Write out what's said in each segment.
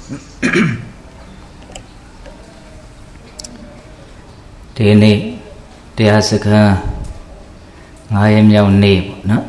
ဒီနေ့တရားစခန်း9ရက်မြောက်နေ့ပေါ့နော်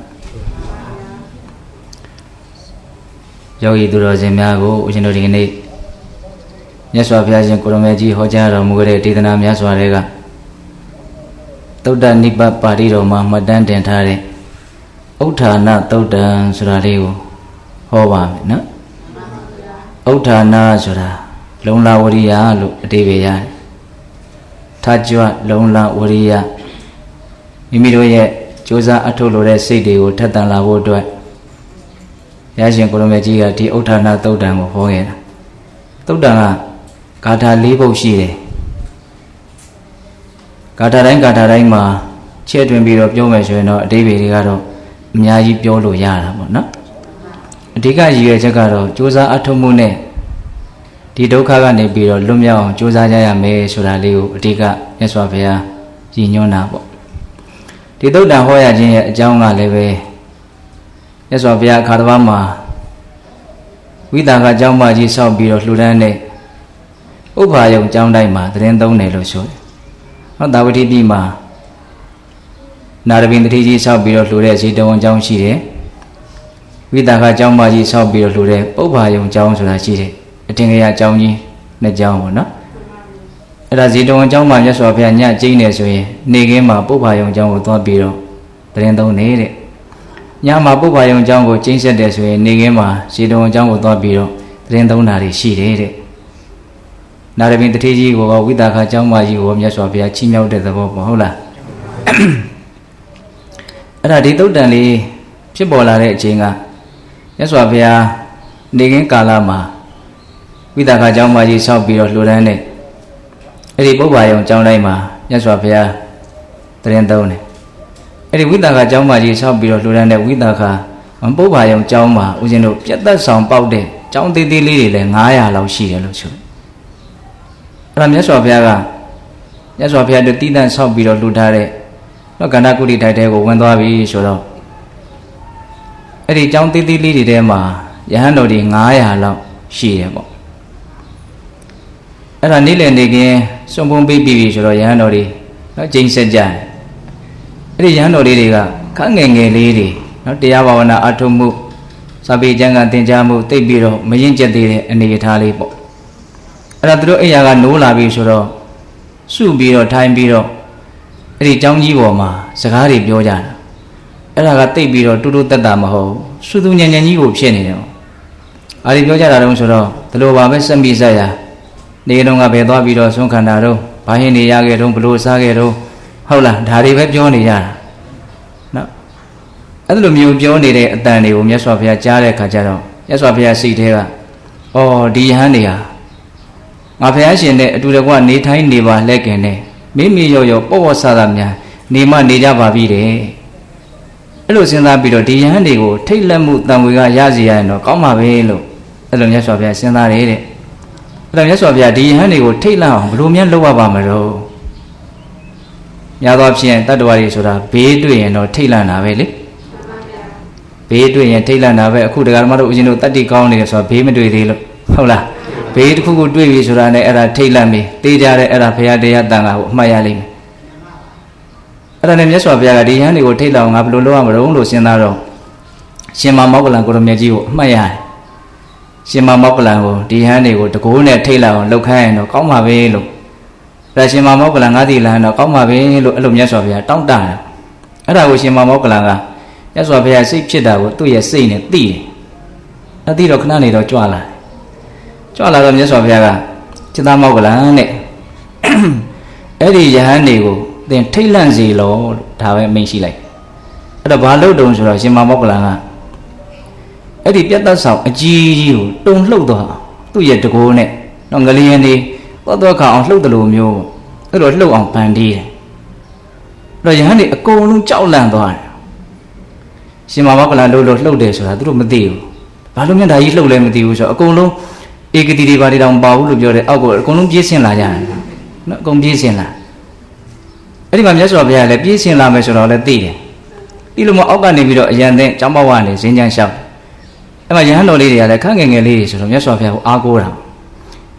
ယောဂီသူတော်စင်များကိုဦးဇင်းတို့ဒီနေ့မြတ်စွာဘုရားရှင်ကိုရမေကြီးဟောကြားတော်မူခဲ့တဲ့ဒေသနာများစွာတွေကသုဒ္ဓနိဗ္ဗာန်ပါဠိတော်မှာမှတ်တမ်းတင်ထားတဲ့ဥဋ္ဌာဏသုဒ္ဓံဆိုတာလေးကိုဟောပါမယ်နော်ဥဋ္ဌာဏဆိုတာလုံလဝရိယလို့အဓိပ္ပာယ်ရတယ်ထာကြွလုံလဝရိယမိမိတို့ရဲ့ကြိုးစားအထုတ်လို့တဲ့စိတ်တွေကိုထက်သန်လာဖို့အတွက်ဘုရားရှင်ကိုရမေကြီးကဒီဥဋ္ဌာဏသုဒ္ဓံကိုဟောခဲ့တာသုဒ္ဓံကဂါထာ၄ပုဒ်ရှိတယ်ဂါထာတိုင်းမှာချဲ့တွင်ပြီးတော့ပြောမယ်ဆိုရင်တော့အဓိပ္ပာယ်တွေကတော့အများကြီးပြောလို့ရတာပေါ့နော်အဓိကရည်ရွယ်ချက်ကတော့ကြိုးစားအထုတ်မှုနဲ့ဒီဒုက္ခကနေပြီးတော့လွတ်မြောက်အောင်ကြိုးစားကြရမယ်ဆိုတာလေးကိုအဓိကမြတ်စွာဘုရားရည်ညွှန်းတာပေါ့ဒီသုဒ္ဓံဟောရခြင်းရဲ့အကြောင်းကလည်းပဲမြတ်စွာဘုရားအခါတစ်ပါးမှာဝိသကကျောင်းမကြီးဆောက်ပြီးတော့လှူဒန်းတဲ့ဥပ္ပါယုံကျောင်းတိုင်းမှာသတင်းသုံးတယ်လို့ဆိုတယ်။ဟောတာဝတိပြည်မှာနာရဘိန်တတိကြီးဆောက်ပြီးတော့လှူတဲ့ဇေတဝန်ကျောင်းရှိတယ်။ဝိသကကျောင်းမကြီးဆောက်ပြီးတော့လှူတဲ့ဥပ္ပါယုံကျောင်းဆိုတာရှိတယ်။အထင်ကရကျောင်းကြီးနှစ်ကျောင်းပေါ့နော်။အဲ့ဒါဇေတဝန်ကျောင်းမှာမြတ်စွာဘုရားညကျင်းနေဆိုရင်နေခင်းမှာဥပ္ပါယုံကျောင်းကိုသွားပြီးတော့သတင်းသုံးနေတဲ့ညမှာပုပ္ပါယုံကျောင်းကိုကျင်းဆက်တယ်ဆိုရင်နေခင်းမှာဇေတဝန်ကျောင်းကိုသွားပြီးတော့သတင်းသုံးတာတွေရှိတယ်တဲ့နာရဘိန်တထေးကြီးကိုဝိသကကျောင်းမကြီးကိုမြတ်စွာဘုရားချီးမြှောက်တဲ့သဘောပေါ့ဟုတ်လားအဲ့ဒါဒီသုတ်တန်လေးဖြစ်ပေါ်လာတဲ့အချိန်ကမြတ်စွာဘုရားနေခင်းကာလမှာဝိသကကျောင်းမကြီးဆောက်ပြီးတော့လှူဒန်းတဲ့အဲ့ဒီပုပ္ပါယုံကျောင်းတိုင်းမှာမြတ်စွာဘုရားသတင်းသုံးတယ်အဲ့ဒီဝိသကကျောင်းမကြီးဆောက်ပြီးတော့လှူဒန်းတဲ့ဝိသကပုပ္ပါယုံကျောင်းမှာဦးဇင်းတို့ပြတ်သက်ဆောင်ပေါက်တဲ့ကျောင်းသေးသေးလေးတွေလည်း900လောက်ရှိတယ်လို့ဆိုအဲ့ဒါမြတ်စွာဘုရားတို့တည်တံ့ဆောက်ပြီးတော့လှူထားတဲ့ကန္ဓကုဋိတိုက်တဲကိုဝင်သွားပြီဆိုတော့အဲ့ဒီကျောင်းသေးသေးလေးတွေထဲမှာယဟန်တော်တွေ900လောက်ရှိတယ်ပေါ့အဲ့ဒါနေ့လည်နေခင်းစွန့်ပုံပေးပြီးပြီဆိုတော့ယဟန်တော်တွေကျိန်းဆက်ကြတယ်အဲ့ဒီယဟန်တော်လေးတွေကခန့်ငယ်ငယ်လေးတွေနော်တရားဘာဝနာအထုမှုစာပေကျမ်းကသင်ကြားမှုသိပြီးတော့မရင်ကျက်သေးတဲ့အနေအထားလေးပေါ့အဲ့ဒါသူတို့အိယာကနိုးလာပြီဆိုတော့စုပြီးတော့ထိုင်ပြီးတော့အဲ့ဒီကျောင်းကြီးပေါ်မှာစကားတွေပြောကြတာအဲ့ဒါကသိပြီးတော့တူတူတက်တာမဟုတ်စူးစူးညံ့ညံ့ကြီးကိုဖြစ်နေတယ်အားဒီပြောကြတာတုံးဆိုတော့ဒီလိုပါပဲစက်မိဆက်ရနေတုံးကဘယ်သွားပြီးတော့ဆုံးခန္ဓာတော့ဘာဟင်းနေရခဲ့တုံးဘလို့စားခဲ့တုံးဟုတ်လားဒါတွေပဲပြောနေကြတာနော်အဲ့လိုမျိုးပြောနေတဲ့အတန်တွေကိုမြတ်စွာဘုရားကြားတဲ့အခါကျတော့မြတ်စွာဘုရားစိတ်ထဲကအော်ဒီယဟန်တွေဟာငါဘုရားရှင်နဲ့အတူတကွနေထိုင်းနေပါလက်ခင်နဲ့မိမိရောပေါ့ပေါ့ဆဆများနေမနေကြပါပြီတဲ့အဲ့လိုစဉ်းစားပြီးတော့ဒီယဟန်တွေကိုထိတ်လက်မှုတန်ဝေကရစီရရင်တော့ကောင်းပါပဲလို့အဲ့လိုမြတ်စွာဘုရားစဉ်းစားတယ်တဲ့အဲ့တော့မြတ်စွာဘုရားဒီယဟန်တွေကိုထိတ်လန့်အောင်ဘယ်လိုများလုပ်ရပါမလို့များသောဖြင့်တတ္တဝါတွေဆိုတာဘေးတွေ့ရင်တော့ထိတ်လန့်တာပဲလေဘေးတွေ့ရင်ထိတ်လန့်တာပဲအခုတရားဓမ္မတို့ဦးဇင်းတို့တတ္တိကောင်းနေတယ်ဆိုတာဘေးမတွေ့သေးလို့ဟုတ်လားဘေးတစ်ခုခုတွေ့ပြီဆိုတာနဲ့အဲ့ဒါထိတ်လန့်ပြီတေးကြတဲ့အဲ့ဒါဘုရားတရားတန်ခါကိုအမှတ်ရလိမ့်မယ်အဲ့ဒါနဲ့မြတ်စွာဘုရားကဒီယဟန်တွေကိုထိတ်လန့်အောင်ငါဘယ်လိုလုပ်ရမလို့လို့စဉ်းစားတော့ရှင်မောဂလန်ကိုရမေကြီးကိုအမှတ်ရတယ်ရှင်မောဂလန်ကိုဒီယဟန်တွေကိုတကိုးနဲ့ထိတ်လန့်အောင်လှုပ်ခိုင်းရင်တော့ကောင်းပါပဲလို့ဒါရှင်မောဂလန်ငါးတီလန်တော့ကောင်းပါပဲလို့အဲ့လိုမြတ်စွာဘုရားတောင်းတတာအဲ့ဒါကိုရှင်မောဂလန်ကမြတ်စွာဘုရားစိတ်ဖြစ်တာကိုသူ့ရဲ့စိတ်နဲ့သိတယ်အဲ့သိတော့ခဏနေတော့ကြွလာတော့မြတ်စွာဘုရားကจิตမောဂလန်နဲ့အဲ့ဒီယဟန်တွေကိုသင်ထိတ်လန့်စေလို့ဒါပဲအမိန့်ရှိလိုက်အဲ့တော့ဘာလို့တုံးဆိုတော့ရှင်မောဂလန်ကအဲ့ဒီပြတ်သက်ဆောင်အကြီးကြီးကိုတုံလှုပ်တော့သူ့ရဲ့တကိုးနဲ့တော့ငလျင်နေတော့ခါအောင်လှုပ်တယ်လို့မျိုးအဲ့လိုလှုပ်အောင်ပန်တီးတယ်အဲ့တော့ယဟန်တွေအကုန်လုံးကြောက်လန့်သွားတယ်ရှင်မောဂလန်လှုပ်တယ်ဆိုတာသူတို့မသိဘူးဘာလို့များဒါကြီးလှုပ်လဲမသိဘူးဆိုတော့အကုန်လုံးဧကတိတွေဘာတွေတောင်မပါဘူးလို့ပြောတယ်အောက်ကိုအကုန်လုံးပြေးဆင်းလာကြတယ်နော်အကုန်ပြေးဆင်းလာအဲ့ဒီမှာမြတ်စွာဘုရားလည်းပြေးဆင်းလာမယ်ဆိုတော့လည်းသိတယ်ပြီးလို့မအောက်ကနေပြီးတော့အရန်တဲ့ကျောင်းပေါက်ကနေဇင်းချမ်းလျှောက်အဲ့မှာယဟန်တော်လေးတွေကလည်းခန့်ငယ်ငယ်လေးတွေဆိုတော့မြတ်စွာဘုရားကိုအားကိုးတာ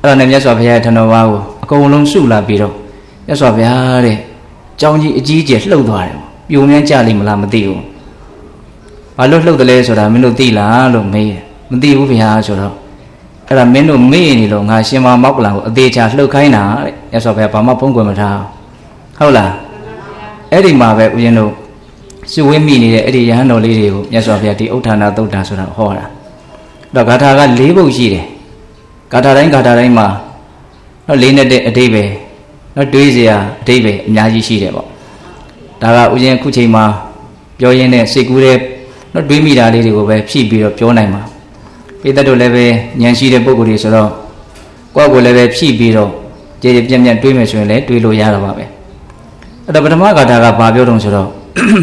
အဲ့ဒါနဲ့မြတ်စွာဘုရားရဲ့ထံတော်ဘာကိုအကုန်လုံးစုလာပြီးတော့မြတ်စွာဘုရားတဲ့ကြောင်းကြီးအကြီးကျယ်လှုပ်သွားတယ်ပြိုမြန်းကြလိမ့်မလားမသိဘူးဘာလို့လှုပ်တယ်လဲဆိုတာမင်းတို့သိလားလို့မေးတယ်မသိဘူးဗျာဆိုတော့အဲ့ဒါမင်းတို့မေ့နေလို့ငါရှင်မမောက္ကလံကိုအသေးချာလှုပ်ခိုင်းတာတဲ့မြတ်စွာဘုရားဘာမှဖုံးကွယ်မထားဟုတ်လားအဲ့ဒီမှာပဲဦးဇင်းတို့စုဝေးမိနေတဲ့အဲ့ဒီယဟန်တော်လေးတွေကိုမြတ်စွာဘုရားဒီဥဋ္ဌာဏသုတ်တာဆိုတာဟောတာတော့ဂါထာက၄ပုဒ်ရှိတယ်ဂါထာတိုင်းမှာတော့လေးနဲ့တဲ့အဓိပ္ပာယ်တော့တွေးစရာအဓိပ္ပာယ်အများကြီးရှိတယ်ပေါ့ဒါကဥစဉ်ခုချိန်မှာပြောရင်းနဲ့စိတ်ကူးတဲ့တော့တွေးမိတာလေးတွေကိုပဲဖြည့်ပြီးတော့ပြောနိုင်မှာပိဿတို့လည်းပဲဉာဏ်ရှိတဲ့ပုဂ္ဂိုလ်တွေဆိုတော့ကိုယ့်ကိုယ်လည်းပဲဖြည့်ပြီးတော့ကြည်ပြန့်တွေးမယ်ဆိုရင်လည်းတွေးလို့ရတာပါပဲအဲ့တော့ပထမဂါထာကဘာပြောတုံးဆိုတော့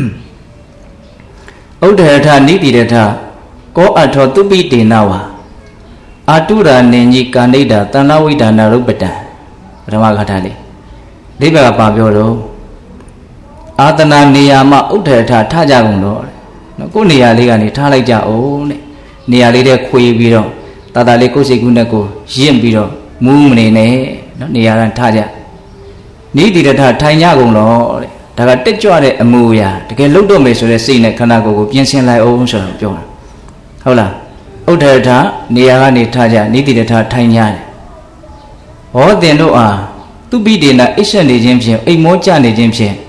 ဥဒ္ဓရထနိတိရထကောအထောသူပိတေနဝါအာတုရာနေညိကာဏိတာတဏ္ဍဝိဒါနာရုပ္ပတံပထမဂါထာလေးဒီဘက်ကဘာပြောတော့အာတနာနေရာမှာဥဒ္ဓရထထကြကုန်တော့နော်ကိုယ်နေရာလေးကနေထားလိုက်ကြအောင်တဲ့နေရာလေးတဲ့ခွေပြီးတော့တာတာလေးကိုယ်စိတ်ကူးနဲ့ကိုရင့်ပြီးတော့မူးမနေနဲ့နော်နေရာကထားကြနိတိရထထိုင်ကြကုန်တော့တဲ့ဒါကတက်ကြွတဲ့အမှုရာတကယ်လှုပ်တော့မယ်ဆိုတဲ့စိတ်နဲ့ခန္ဓာကိုယ်ကိုပြင်ဆင်လိုက်အောင်ဆိုတော့ပြောတာဟုတ်လားဥဒ္ဓရထနေရာကနေထားကြနိတိရထထိုင်ကြတယ်ဟောတင်တို့အားသူပိတေနအိဆက်နေခြင်းဖြင့်အိမ်မောကြနေခြင်းဖြင့်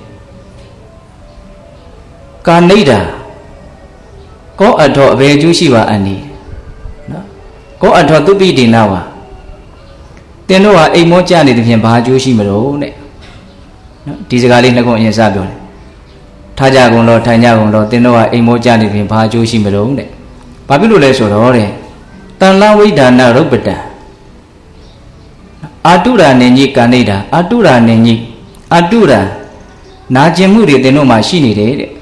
ကာဏိတာကောအထောအဘယ်အကျိုးရှိပါအန်ဒီနော်ကောအထောသူပိတေနဝါတင်တို့ဟာအိမ်မောကြနေသဖြင့်ဘာအကျိုးရှိမလို့တဲ့နော်ဒီစကားလေးနှစ်ခုအရင်စပြောတယ်ထားကြကုန်တော့ထိုင်ကြကုန်တော့တင်တို့ဟာအိမ်မောကြနေသဖြင့်ဘာအကျိုးရှိမလို့တဲ့ဘာဖြစ်လို့လဲဆိုတော့တဲ့တဏ္ဍဝိဒါနာရုပ္ပတံအာတုရာနေညိကာဏိတာအာတုရာနေညိအာတုရာနာကျင်မှုတွေတင်တို့မှာရှိနေတယ်တဲ့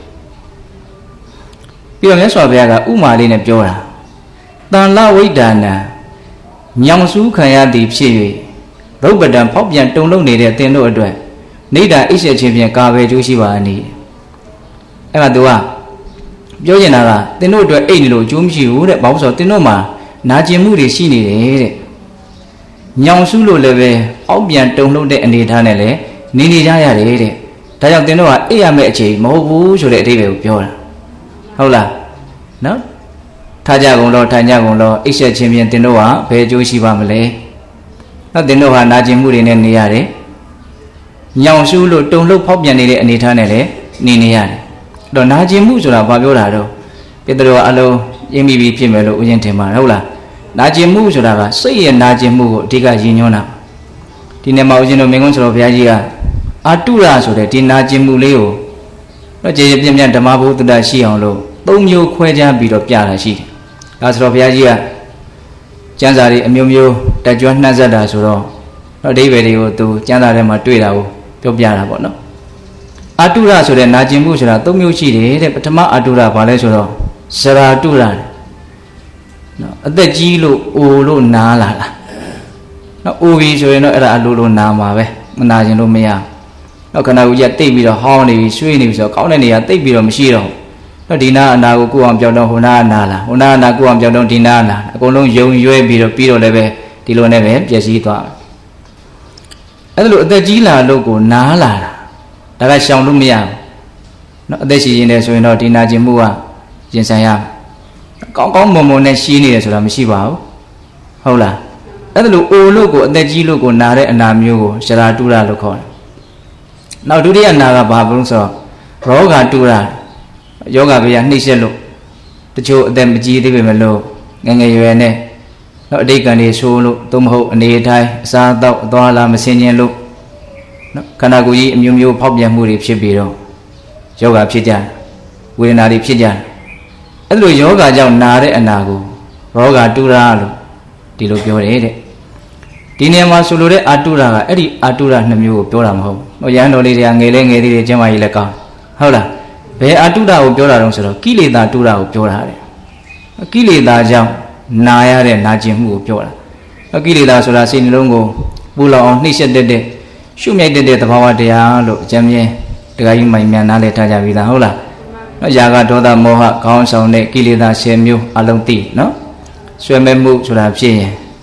ပြီးတော့မြတ်စွာဘုရားကဥမာလေးနဲ့ပြောတာတဏ္ဍဝိဒါနာညောင်စုခံရသည်ဖြစ်၍ရုပ္ပတံဖောက်ပြန်တုံလုံးနေတဲ့တင်တို့အတွက်နေတာအိဆက်ခြင်းဖြင့်ကာပဲကျိုးရှိပါအနေအဲ့ဒါသူကပြောနေတာကတင်တို့အတွက်အိတ်နေလို့အကျိုးမရှိဘူးတဲ့ဘာလို့ဆိုတော့တင်တို့မှာနာကျင်မှုတွေရှိနေတယ်တဲ့ညောင်စုလို့လည်းပဲအောက်ပြန်တုံလုံးတဲ့အနေထားနဲ့လည်းနေနေကြရတယ်တဲ့ဒါကြောင့်တင်တို့ကအိတ်ရမယ့်အခြေမဟုတ်ဘူးဆိုတဲ့အဓိပ္ပာယ်ကိုပြောတာဟုတ်လားနော်ထားကြကုန်တော့ထိုင်ကြကုန်တော့အိတ်ဆက်ခြင်းဖြင့်တင်တို့ဟာဘယ်အကျိုးရှိပါမလဲနော်တင်တို့ဟာနာကျင်မှုတွေနဲ့နေရတယ်ညောင်စုလို့တုံလုံးဖောက်ပြန်နေတဲ့အနေထားနဲ့လည်းနေရတယ်တော့နာကျင်မှုဆိုတာဘာပြောတာတော့ပိတ္တရောအလုံးရင်းမိပြီးဖြစ်မယ်လို့ဥစဉ်ထင်ပါဟုတ်လားနာကျင်မှုဆိုတာကစိတ်ရဲ့နာကျင်မှုကိုအဓိကရည်ညွှန်းတာဒီနေ့မှာဥစဉ်တို့မင်းကုန်းဆရာဘုရားကြီးကအာတုရဆိုတဲ့ဒီနာကျင်မှုလေးကိုတော့ကျေပြင်းဓမ္မဘုဒ္ဓတာရှိအောင်လို့၃မျိုးခွဲခြားပြီးတော့ပြတာရှိတယ်ဒါဆိုတော့ဘုရားကြီးကကျမ်းစာတွေအမျိုးမျိုးတက်ကြွနှံ့ဆက်တာဆိုတော့အဓိပ္ပာယ်တွေကိုသူကျမ်းစာထဲမှာတွေ့တာကိုပြောပြတာပေါ့နော်အာတုရဆိုတဲ့နာကျင်မှုဆိုတာ၃မျိုးရှိတယ်တဲ့ပထမအာတုရဘာလဲဆိုတော့ဇရာတုရနော်အသက်ကြီးလို့အိုလို့နားလာတာနော်အိုပြီဆိုရင်တော့အဲ့ဒါအလိုလိုနာမှာပဲမနာကျင်လို့မရနော်ခန္ဓာကိုယ်ကြီးတိတ်ပြီးတော့ဟောင်းနေပြီရွှေ့နေပြီဆိုတော့ကောင်းတဲ့နေရာတိတ်ပြီးတော့မရှိတော့နော်ဒီနာအနာကိုကိုအောင်ပြောင်းတော့ဟိုနာအနာလားဟိုနာအနာကိုအောင်ပြောင်းတော့ဒီနာအနာအကုန်လုံးယုံရွဲပြီးတော့လည်းပဲဒီလိုနဲ့ပဲပျက်စီးသွားအဲ့ဒါလိုအသက်ကြီးလာလို့ကိုနားလာတာဒါကရှောင်လို့မရဘူးနော်အသက်ရှိရင်လည်းဆိုရင်တော့ဒီနာကျင်မှုကရင်ဆိုင်ရကောင်းကောင်းမွန်မွန်နဲ့ရှင်းနေတယ်ဆိုတာမရှိပါဘူးဟုတ်လားအဲ့ဒါလိုအိုလို့ကိုအသက်ကြီးလို့ကိုနာတဲ့အနာမျိုးကိုရှရာတုရလို့ခေါ်တယ်နောက်ဒုတိယနာကဘာလို့ဆိုတော့ရောဂါတုရယောဂဘေးကနှိမ့်ဆက်လို့တချို့အသက်မကြီးသေးပေမဲ့လို့ငယ်ငယ်ရွယ်နဲ့နော်အတိတ်ကံတွေဆိုးလို့သို့မဟုတ်အနေထိုင်အစားအသောက်အသွားလာမစင်ကျင်လို့နော်ခန္ဓာကိုယ်ကြီးအမျိုးမျိုးဖောက်ပြန်မှုတွေဖြစ်ပြီးတော့ယောဂဖြစ်ကြတယ်ဝေဒနာတွေဖြစ်ကြတယ်အဲ့လိုယောဂကြောင့်နာတဲ့အနာကိုရောဂါတုရလို့ဒီလိုပြောတယ်တဲ့ဒီနေရာမှာဆိုလိုတဲ့အာတုရကအဲ့ဒီအာတုရနှစ်မျိုးကိုပြောတာမဟုတ်ဘူးရဟန်းတော်လေးတွေကငယ်လေးငယ်သေးတွေကျမ်းမာရေးလည်းကောင်းဟုတ်လားဘယ်အာတုရကိုပြောတာတုံးဆိုတော့ကိလေသာတုရကိုပြောတာတဲ့ကိလေသာကြောင့်နာရတဲ့နာကျင်မှုကိုပြောတာကိလေသာဆိုတာစိတ်နှလုံးကိုပူလောင်အောင်နှိမ့်ဆက်တဲ့ရှုမြိုက်တဲ့သဘာဝတရားလို့အကျဉ်းမြဲတရားကြီးမှန်မြန်နားလည်ထားကြပြီလားဟုတ်လားနော်ຢာကဒေါသမောဟခေါင်းဆောင်တဲ့ကိလေသာ10မျိုးအလုံးသိနော်ဆွဲမဲ့မှုဆိုတာဖြစ်ရင်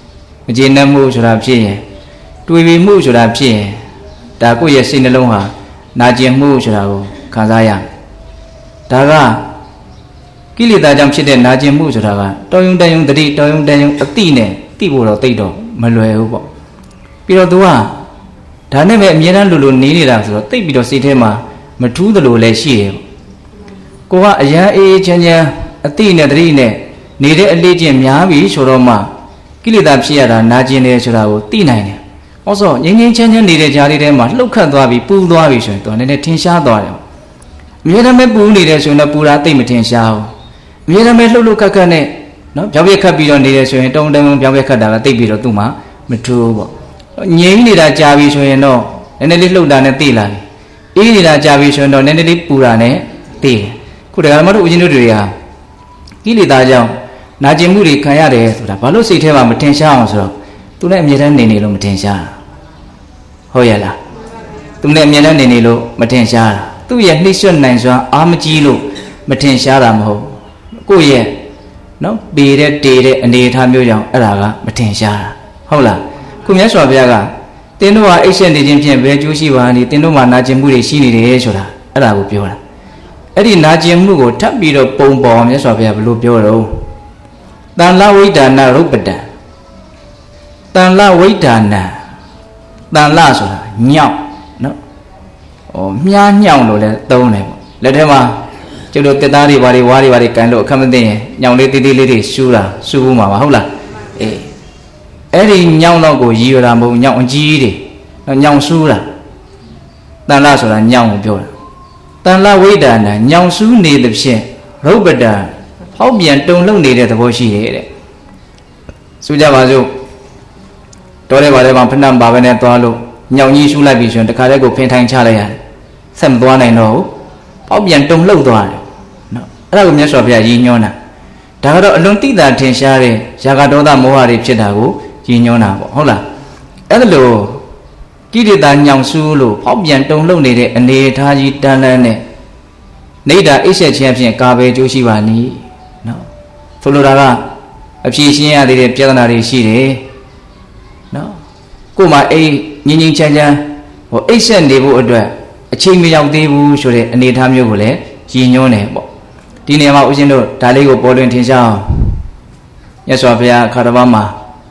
ကျေနပ်မှုဆိုတာဖြစ်ရင်တွေးပြီးမှုဆိုတာဖြစ်ရင်ဒါကိုယ့်ရဲ့စိတ်နှလုံးဟာနာကျင်မှုဆိုတာကိုခံစားရဒါကကိလေသာကြောင့်ဖြစ်တဲ့နာကျင်မှုဆိုတာကတော်ယုံတန်ယုံတတိတော်ယုံတန်ယုံအတိနဲ့တိဖို့တော့သိတော့မလွယ်ဘူးပေါ့ပြီးတော့ तू ကဒါနဲ့ပဲအမြဲတမ်းလိုနေနေတာဆိုတော့သိပြီးတော့စိတ်ထဲမှာမထူးသလိုလည်းရှိတယ်ကိုကအရန်အေးချမ်းချမ်းအတိနဲ့တတိနဲ့နေတဲ့အလေးချင်းများပြီဆိုတော့မှကိလေသာဖြစ်ရတာနာကျင်တယ်ဆိုတာကိုသိနိုင်တယ်။အော်ဆိုငြိမ်းငြိမ်းချမ်းချမ်းနေတဲ့ကြားလေးထဲမှာလှုပ်ခတ်သွားပြီးပူသွားပြီဆိုရင်တော့နည်းနည်းထင်ရှားသွားတယ်။အမြဲတမ်းပဲပူနေတယ်ဆိုရင်တော့ပူတာသိမထင်ရှားဘူး။အမြဲတမ်းပဲလှုပ်လှုပ်ခတ်ခတ်နဲ့နော်ပြောင်းပြက်ခတ်ပြီးတော့နေတယ်ဆိုရင်တုံတုံပြောင်းပြက်ခတ်တာကသိပြီးတော့သူ့မှာမထူးဘူးပေါ့။ငြိမ်းနေတာကြာပြီဆိုရင်တော့နည်းနည်းလေးလှုပ်တာနဲ့သိလာပြီ။အေးနေတာကြာပြီဆိုရင်တော့နည်းနည်းလေးပူတာနဲ့သိတယ်။ခုတကယ်မှတို့ဦးဇင်းတို့တွေဟာကိလေသာကြောင့်နာကျင်မှုတွေခံရတယ်ဆိုတာဘာလို့စိတ်ထဲမှာမထင်ရှားအောင်ဆိုတော့သူနဲ့အမြဲတမ်းနေလို့မထင်ရှားဟုတ်ရဲ့လားသူနဲ့အမြဲတမ်းနေလို့မထင်ရှားတာသူ့ရဲ့နှိမ့်ဆွနိုင်စွာအားမကြီးလို့မထင်ရှားတာမဟုတ်ကိုယ့်ရဲ့နော်ပေတဲ့တေတဲ့အနေအထားမျိုးကြောင့်အဲ့ဒါကမထင်ရှားတာဟုတ်လားခုမြတ်စွာဘုရားကတင်းတို့ဟာအိတ်ဆက်နေခြင်းဖြင့်ဘယ်ကျိုးရှိပါ့နည်းတင်းတို့မှာနာကျင်မှုတွေရှိနေတယ်ဆိုတာအဲ့ဒါကိုပြောတာအဲ့ဒီနာကျင်မှုကိုထပ်ပြီးတော့ပုံပေါ်မြတ်စွာဘုရားဘယ်လိုပြောတော့တန်လဝိဒါနရုပ်ပတံတန်လဝိဒါနတန်လဆိုတာညောင်းနော်မြားညောင်းလို့လည်းသုံးတယ်ပေါ့လက်ထဲမှာကျတို့တက်သားတွေဘာတွေဝါးတွေဘာတွေကန်လို့အခက်မသိရင်ညောင်းလေးတေးသေးလေးတွေရှူတာရှူဖို့မှာပါဟုတ်လားအေးအဲ့ဒီညောင်းတော့ကိုရည်ရတာမဟုတ်ညောင်းအကြီးတွေညောင်းရှူတာတန်လဆိုတာညောင်းကိုပြောတာတန်လဝိဒါနညောင်းရှူနေသဖြင့်ရုပ်ပတံဟောက်ပြန်တုံလုံနေတဲ့သဘောရှိတယ်တဲ့ဆိုကြပါစို့တော်တဲ့ဘာလဲမှာဖဏပါပဲနဲ့သွားလို့ညောင်ကြီးရှူလိုက်ပြီဆိုရင်တခါတည်းကိုဖင်ထိုင်ချလိုက်ရတယ်ဆက်မသွားနိုင်တော့ဘူးဟောက်ပြန်တုံလှုပ်သွားတယ်နော်အဲ့ဒါကိုမြတ်စွာဘုရားရည်ညွှန်းတာဒါကတော့အလွန်တိတာထင်ရှားတဲ့ຢာကဒေါသမောဟတွေဖြစ်တာကိုရည်ညွှန်းတာပေါ့ဟုတ်လားအဲ့ဒါလို့ကိရိတာညောင်ရှူလို့ဟောက်ပြန်တုံလှုပ်နေတဲ့အနေအထားကြီးတန်းတန်းနဲ့နေတာအိတ်ဆက်ခြင်းဖြင့်ကာပဲကျိုးရှိပါနည်းနော်ဆိုလိုတာကအဖြေရှင်းရသေးတဲ့ပြဿနာတွေရှိတယ်နော်ကို့မှာအိငင်းငင်းချမ်းချမ်းဟိုအိတ်ဆက်နေဖို့အတွက်အချိန်မရောက်သေးဘူးဆိုတဲ့အနေအထားမျိုးကိုလည်းရည်ညွှန်းတယ်ပေါ့ဒီနေရာမှာဦးဇင်းတို့ဒါလေးကိုပေါ်လွင်ထင်ရှားအောင်မြတ်စွာဘုရားအခါတော်မှာ